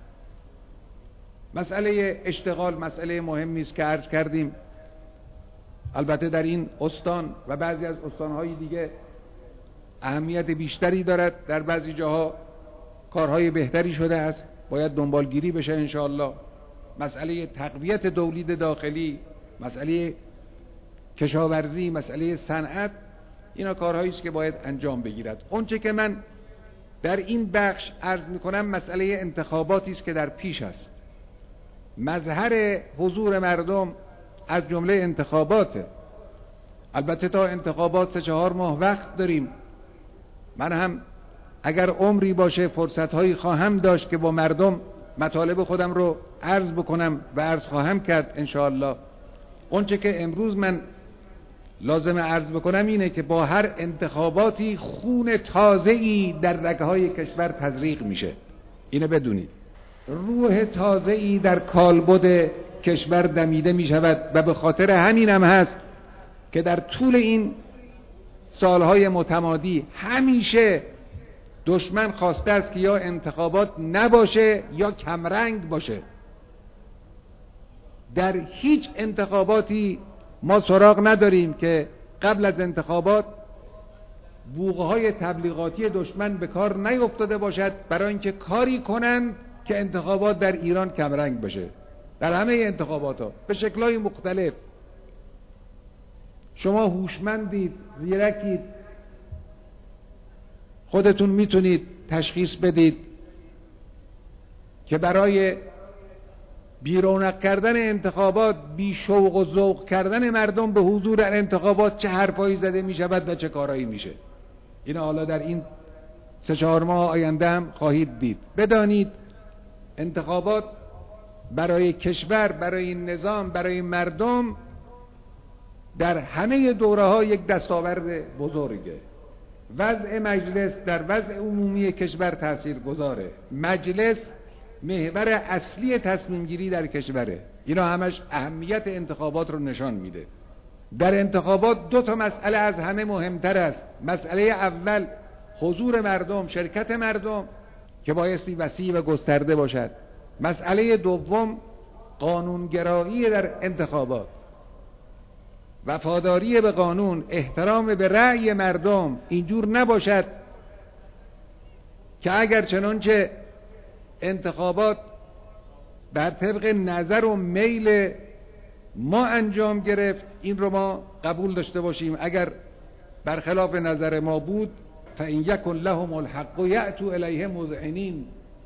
مسئله اشتغال مسئله مهمی است که عرض کردیم. البته در این استان و بعضی از استانهای دیگه اهمیت بیشتری دارد، در بعضی جاها کارهای بهتری شده است، باید دنبالگیری بشه انشاءالله. مسئله تقویت تولید داخلی، مسئله کشاورزی، مسئله صنعت، اینا کارهایی است که باید انجام بگیرد. اونچه که من در این بخش عرض میکنم مسئله انتخاباتی است که در پیش است. مظهر حضور مردم از جمله انتخاباته. البته تا انتخابات سه چهار ماه وقت داریم. من هم اگر عمری باشه فرصتهایی خواهم داشت که با مردم مطالب خودم رو عرض بکنم و عرض خواهم کرد انشاءالله. اونچه که امروز من لازم عرض بکنم اینه که با هر انتخاباتی خون تازه‌ای در رگ‌های کشور تزریق میشه. اینو بدونید. روح تازه‌ای در کالبد کشور دمیده میشود و به خاطر همینم هست که در طول این سالهای متمادی همیشه دشمن خواسته است که یا انتخابات نباشه یا کمرنگ باشه. در هیچ انتخاباتی ما سراغ نداریم که قبل از انتخابات بوقهای تبلیغاتی دشمن به کار نیفتاده باشد برای اینکه کاری کنند که انتخابات در ایران کمرنگ بشه. در همه انتخابات ها به شکل‌های مختلف. شما هوشمندید، زیرکید، خودتون میتونید تشخیص بدید که برای بیرونق کردن انتخابات، بی شوق و ذوق کردن مردم به حضور در انتخابات چه حرفایی زده می شود و چه کارایی میشه. این حالا در این سه چهار ماه آینده هم خواهید دید. بدانید انتخابات برای کشور، برای نظام، برای مردم در همه دوره ها یک دستاورد بزرگه. وضع مجلس در وضع عمومی کشور تأثیر گذاره. مجلس محور اصلی تصمیم گیری در کشوره. اینا همش اهمیت انتخابات رو نشان میده. در انتخابات دو تا مسئله از همه مهمتر است. مسئله اول حضور مردم، شرکت مردم که بایستی وسیع و گسترده باشد. مسئله دوم قانونگرایی در انتخابات، وفاداری به قانون، احترام به رأی مردم. اینجور نباشد که اگر چنانچه انتخابات بر طبق نظر و میل ما انجام گرفت این رو ما قبول داشته باشیم. اگر برخلاف نظر ما بود فإن یکن لهم الحق یأتوا الیه مذعنین.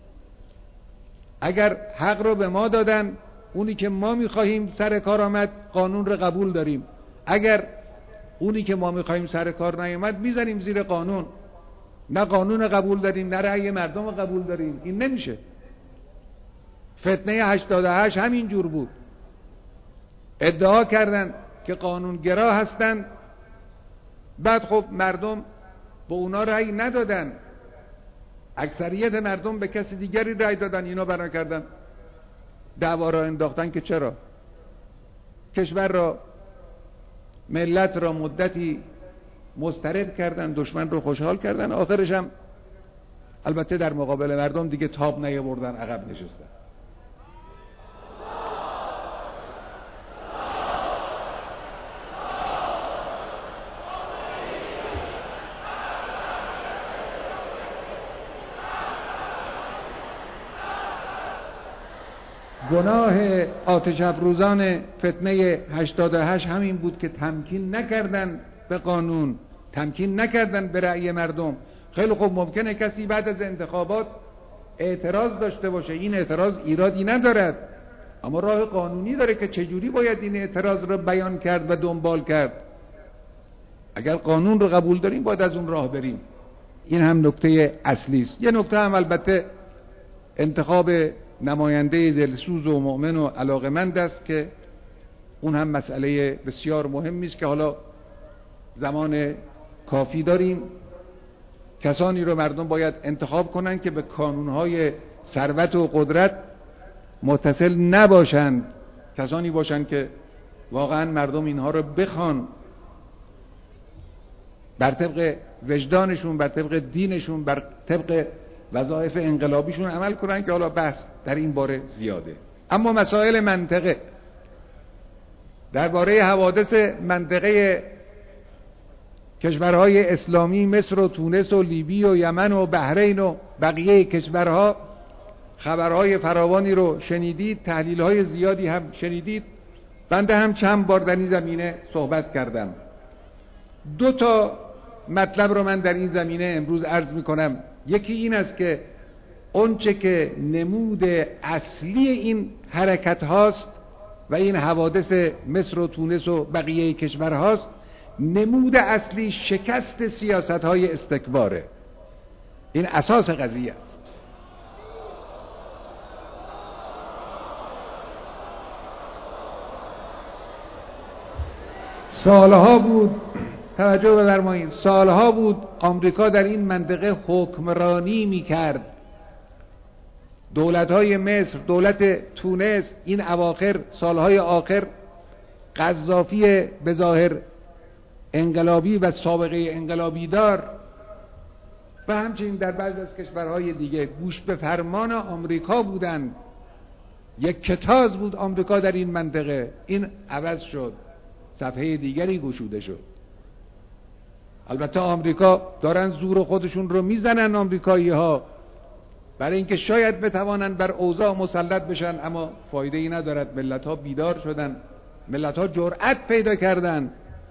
اگر حق رو به ما دادن، اونی که ما میخواهیم سر کار آمد، قانون رو قبول داریم. اگر اونی که ما میخواهیم سر کار نیامد، میزنیم زیر قانون. نه قانون قبول داریم نه رأی مردم قبول داریم. این نمیشه. فتنه هشتاد و هشت همین جور بود. ادعا کردن که قانونگرا هستن، بعد خب مردم به اونا رأی ندادن، اکثریت مردم به کسی دیگری رأی دادن. اینا بنا کردن دعوا را انداختن که چرا کشور را، ملت را مدتی مضطرب کردن، دشمن رو خوشحال کردن، آخرش هم البته در مقابل مردم دیگه تاب نیاوردن، عقب نشستن. گناه آتش افروزان فتنه هشتاد و هشت همین بود که تمکین نکردن به قانون، تمکین نکردن به رأی مردم. خیلی خوب ممکنه کسی بعد از انتخابات اعتراض داشته باشه، این اعتراض ایرادی ندارد، اما راه قانونی داره که چجوری باید این اعتراض رو بیان کرد و دنبال کرد. اگر قانون رو قبول داریم باید از اون راه بریم. این هم نکته اصلی است. یه نکته هم البته انتخاب نماینده دلسوز و مؤمن و علاقمند است که اون هم مسئله بسیار مهمی است که حالا زمان کافی داریم. کسانی رو مردم باید انتخاب کنند که به کانونهای ثروت و قدرت متصل نباشند، کسانی باشند که واقعا مردم اینها رو بخوان، بر طبق وجدانشون، بر طبق دینشون، بر طبق وظایف انقلابیشون عمل کنن، که حالا بحث در این باره زیاده. اما مسائل منطقه، درباره حوادث منطقه کشورهای اسلامی مصر و تونس و لیبی و یمن و بحرین و بقیه کشورها خبرهای فراوانی رو شنیدید، تحلیل‌های زیادی هم شنیدید. بنده هم چند بار در این زمینه صحبت کردم. دو تا مطلب رو من در این زمینه امروز عرض می‌کنم. یکی این است که اونچه که نمود اصلی این حرکت هاست و این حوادث مصر و تونس و بقیه کشورهاست، نمود اصلی شکست سیاست‌های استکباره. این اساس قضیه است. سالها بود، توجه بفرمایید، سالها بود آمریکا در این منطقه حکمرانی میکرد. دولت‌های مصر، دولت تونس، این اواخر، سالهای آخر قذافی به ظاهر انقلابی و سابقه انقلابی دار و همچنین در بعضی از کشورهای دیگه گوش به فرمان آمریکا بودند. یک کتاز بود آمریکا در این منطقه. این عوض شد، صفحه دیگری گشوده شد. البته آمریکا دارن زور خودشون رو میزنن آمریکایی ها برای اینکه شاید بتوانن بر اوضاع مسلط بشن، اما فایده ای ندارد. ملت ها بیدار شدن، ملت ها جرأت پیدا کردن.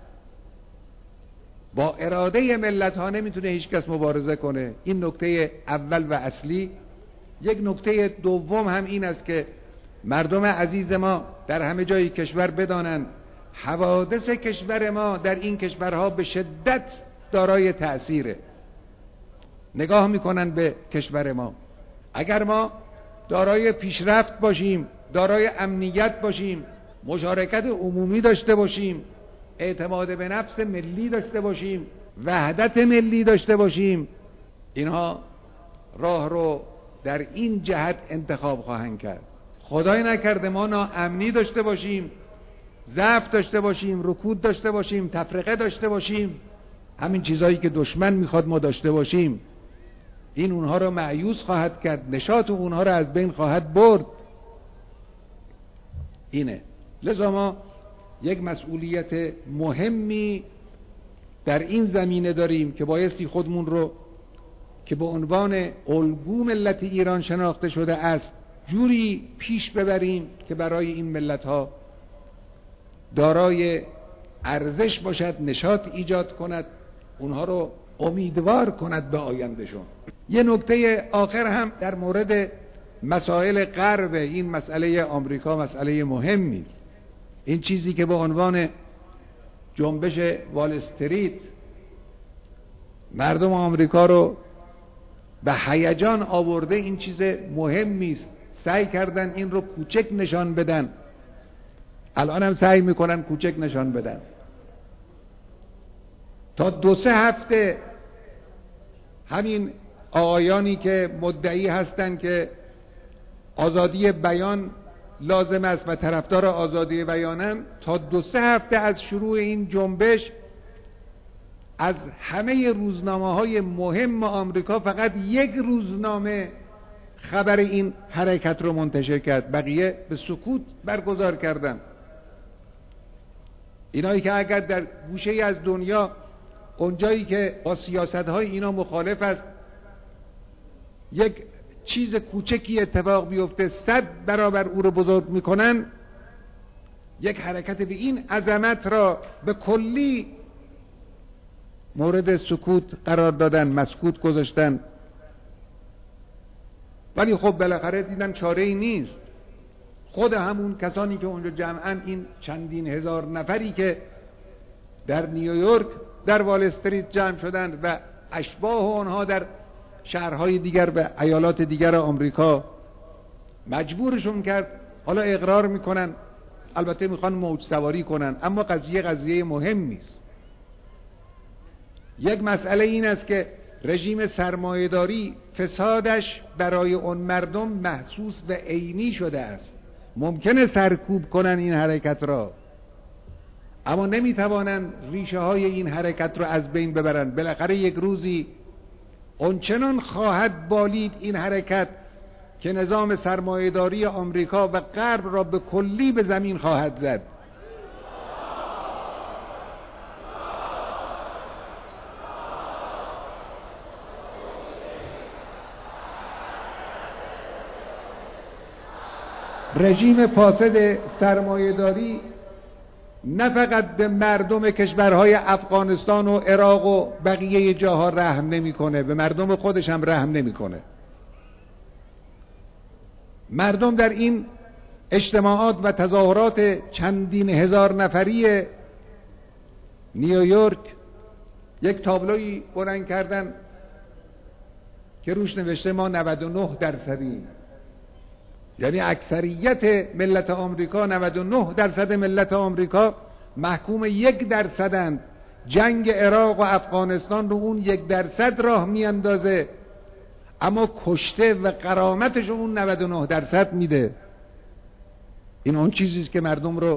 با اراده ملت ها نمیتونه هیچ کس مبارزه کنه. این نکته اول و اصلی. یک نکته دوم هم این است که مردم عزیز ما در همه جای کشور بدانند حوادث کشور ما در این کشورها به شدت دارای تأثیره. نگاه میکنن به کشور ما. اگر ما دارای پیشرفت باشیم، دارای امنیت باشیم، مشارکت عمومی داشته باشیم، اعتماد به نفس ملی داشته باشیم، وحدت ملی داشته باشیم، اینها راه رو در این جهت انتخاب خواهند کرد. خدای نکرده ما ناامنی داشته باشیم، ضعف داشته باشیم، رکود داشته باشیم، تفرقه داشته باشیم، همین چیزایی که دشمن میخواد ما داشته باشیم، این اونها رو مایوس خواهد کرد، نشاط اونها رو از بین خواهد برد. اینه. لذا ما یک مسئولیت مهمی در این زمینه داریم که بایستی خودمون رو که به عنوان الگو ملت ایران شناخته شده است جوری پیش ببریم که برای این ملت ها دارای ارزش باشد، نشاط ایجاد کند، اونها رو امیدوار کند به آیندهشون. یه نکته آخر هم در مورد مسائل غرب، این مسئله آمریکا مسئله مهمی است. این چیزی که به عنوان جنبش وال استریت مردم آمریکا رو به هیجان آورده، این چیز مهمی است. سعی کردن این رو کوچک نشان بدن، الان هم سعی میکنن کوچک نشان بدن. تا دو سه هفته همین آقایانی که مدعی هستند که آزادی بیان لازم است و طرفدار آزادی بیانن، تا دو سه هفته از شروع این جنبش از همه روزنامه‌های مهم آمریکا فقط یک روزنامه خبر این حرکت رو منتشر کرد، بقیه به سکوت برگزار کردن. اینایی که اگر در گوشه‌ای از دنیا اونجایی که با سیاست‌های اینا مخالف است یک چیز کوچکی اتفاق بیفته صد برابر او رو بزرگ میکنن، یک حرکت به این عظمت را به کلی مورد سکوت قرار دادن، مسکوت گذاشتن. ولی خب بالاخره دیدن چاره ای نیست. خود همون کسانی که اونجا جمعاً، این چندین هزار نفری که در نیویورک در وال استریت جمع شدند و اشباح آنها در شهرهای دیگر و ایالات دیگر آمریکا، مجبورشون کرد. حالا اقرار میکنن، البته میخوان موج سواری کنن، اما قضیه قضیه مهمی است. یک مسئله این است که رژیم سرمایه‌داری فسادش برای اون مردم محسوس و عینی شده است. ممکنه سرکوب کنن این حرکت را، اما نمیتوانن ریشه های این حرکت را از بین ببرن. بالاخره یک روزی اونچنان خواهد بالید این حرکت که نظام سرمایه‌داری آمریکا و غرب را به کلی به زمین خواهد زد. رژیم فاسد سرمایه‌داری نه فقط به مردم کشورهای افغانستان و عراق و بقیه جاها رحم نمیکنه، به مردم خودش هم رحم نمیکنه. مردم در این اجتماعات و تظاهرات چندین هزار نفری نیویورک یک تابلویی بلند کردن که روش نوشته ما نود و نه درصدیم، یعنی اکثریت ملت آمریکا، نود و نه درصد ملت آمریکا محکوم یک درصدند. جنگ عراق و افغانستان رو اون یک درصد راه میاندازه، اما کشته و غرامتش اون نود و نه درصد میده. این اون چیزیست که مردم رو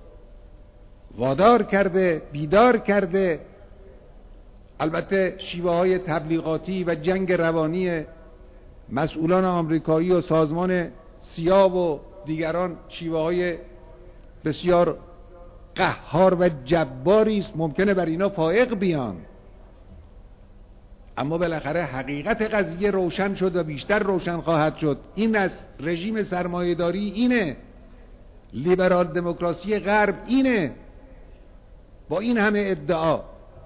وادار کرده، بیدار کرده. البته شیوه های تبلیغاتی و جنگ روانی مسئولان آمریکایی و سازمان سیا و دیگران شیوه های بسیار قهار و جباری است، ممکنه بر اینا فائق بیان، اما بالاخره حقیقت قضیه روشن شد و بیشتر روشن خواهد شد. این از رژیم سرمایه‌داری اینه، لیبرال دموکراسی غرب اینه، با این همه ادعا.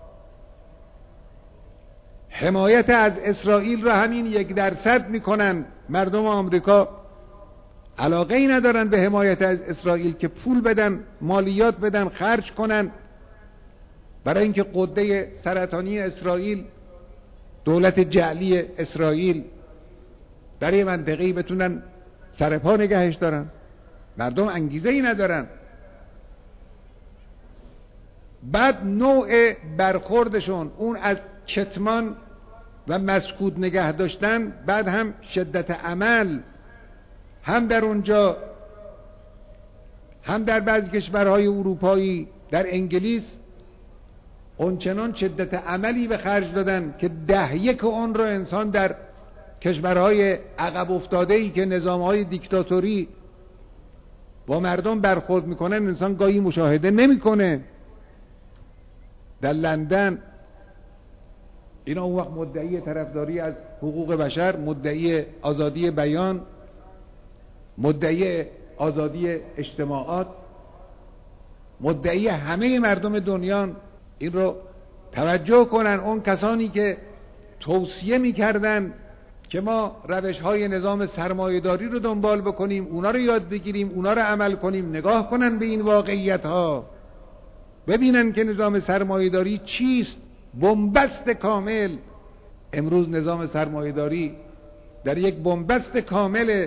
حمایت از اسرائیل را همین یک درصد میکنن. مردم آمریکا علاقه ای ندارن به حمایت از اسرائیل که پول بدن، مالیات بدن، خرج کنن برای اینکه قده سرطانی اسرائیل، دولت جعلی اسرائیل در یه منطقه‌ای بتونن سرپا نگهش دارن. مردم انگیزه ای ندارن. بعد نوع برخوردشون اون از کتمان و مسکوت نگه داشتن، بعد هم شدت عمل، هم در اونجا هم در بعضی کشورهای اروپایی، در انگلیس اونچنان شدت عملی به خرج دادن که ده یک اون رو انسان در کشورهای عقب افتاده‌ای که نظامهای دیکتاتوری با مردم برخورد میکنن انسان گاهی مشاهده نمیکنه. در لندن اینا اون وقت مدعی طرفداری از حقوق بشر، مدعی آزادی بیان، مدعی آزادی اجتماعات، مدعی همه مردم دنیا. این رو توجه کنن اون کسانی که توصیه میکردن که ما روش های نظام سرمایه‌داری رو دنبال بکنیم، اونا رو یاد بگیریم، اونا رو عمل کنیم، نگاه کنن به این واقعیت ها، ببینن که نظام سرمایه‌داری چیست، بنبست کامل. امروز نظام سرمایه‌داری در یک بنبست کامل.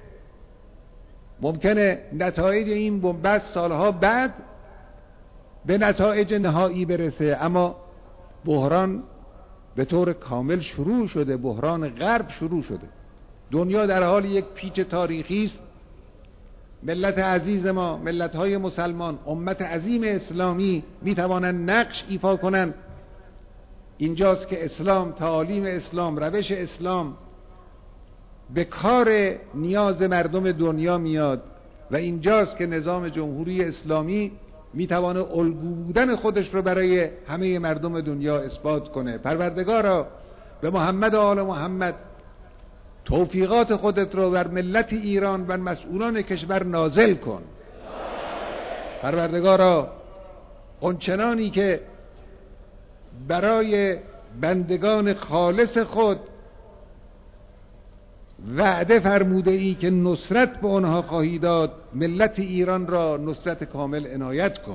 ممکنه نتایج این بنبست سالها بعد به نتایج نهایی برسه، اما بحران به طور کامل شروع شده، بحران غرب شروع شده. دنیا در حال یک پیچ تاریخی است. ملت عزیز ما، ملت‌های مسلمان، امت عظیم اسلامی می‌توانند نقش ایفا کنند. اینجاست که اسلام، تعالیم اسلام، روش اسلام به کار نیاز مردم دنیا میاد و اینجاست که نظام جمهوری اسلامی میتوانه الگو بودن خودش رو برای همه مردم دنیا اثبات کنه. پروردگارا به محمد و آل محمد توفیقات خودت رو بر ملت ایران و مسئولان کشور نازل کن. پروردگارا اونچنانی که برای بندگان خالص خود وعده فرموده ای که نصرت به آنها خواهی داد، ملت ایران را نصرت کامل عنایت کن.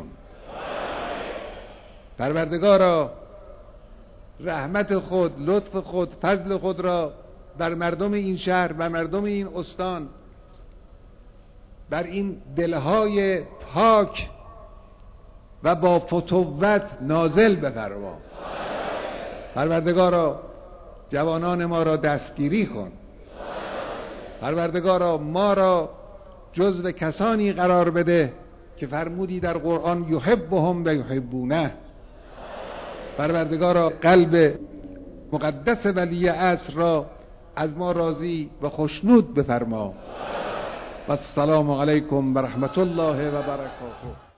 پروردگارا رحمت خود، لطف خود، فضل خود را بر مردم این شهر و مردم این استان، بر این دلهای پاک و با فتوت نازل بفرما. پروردگارا جوانان ما را دستگیری کن. پروردگارا ما را جزو کسانی قرار بده که فرمودی در قرآن یحبهم و یحبونه. پروردگارا قلب مقدس ولی عصر را از ما راضی و خوشنود بفرما. و السلام علیکم و رحمت الله و برکاته.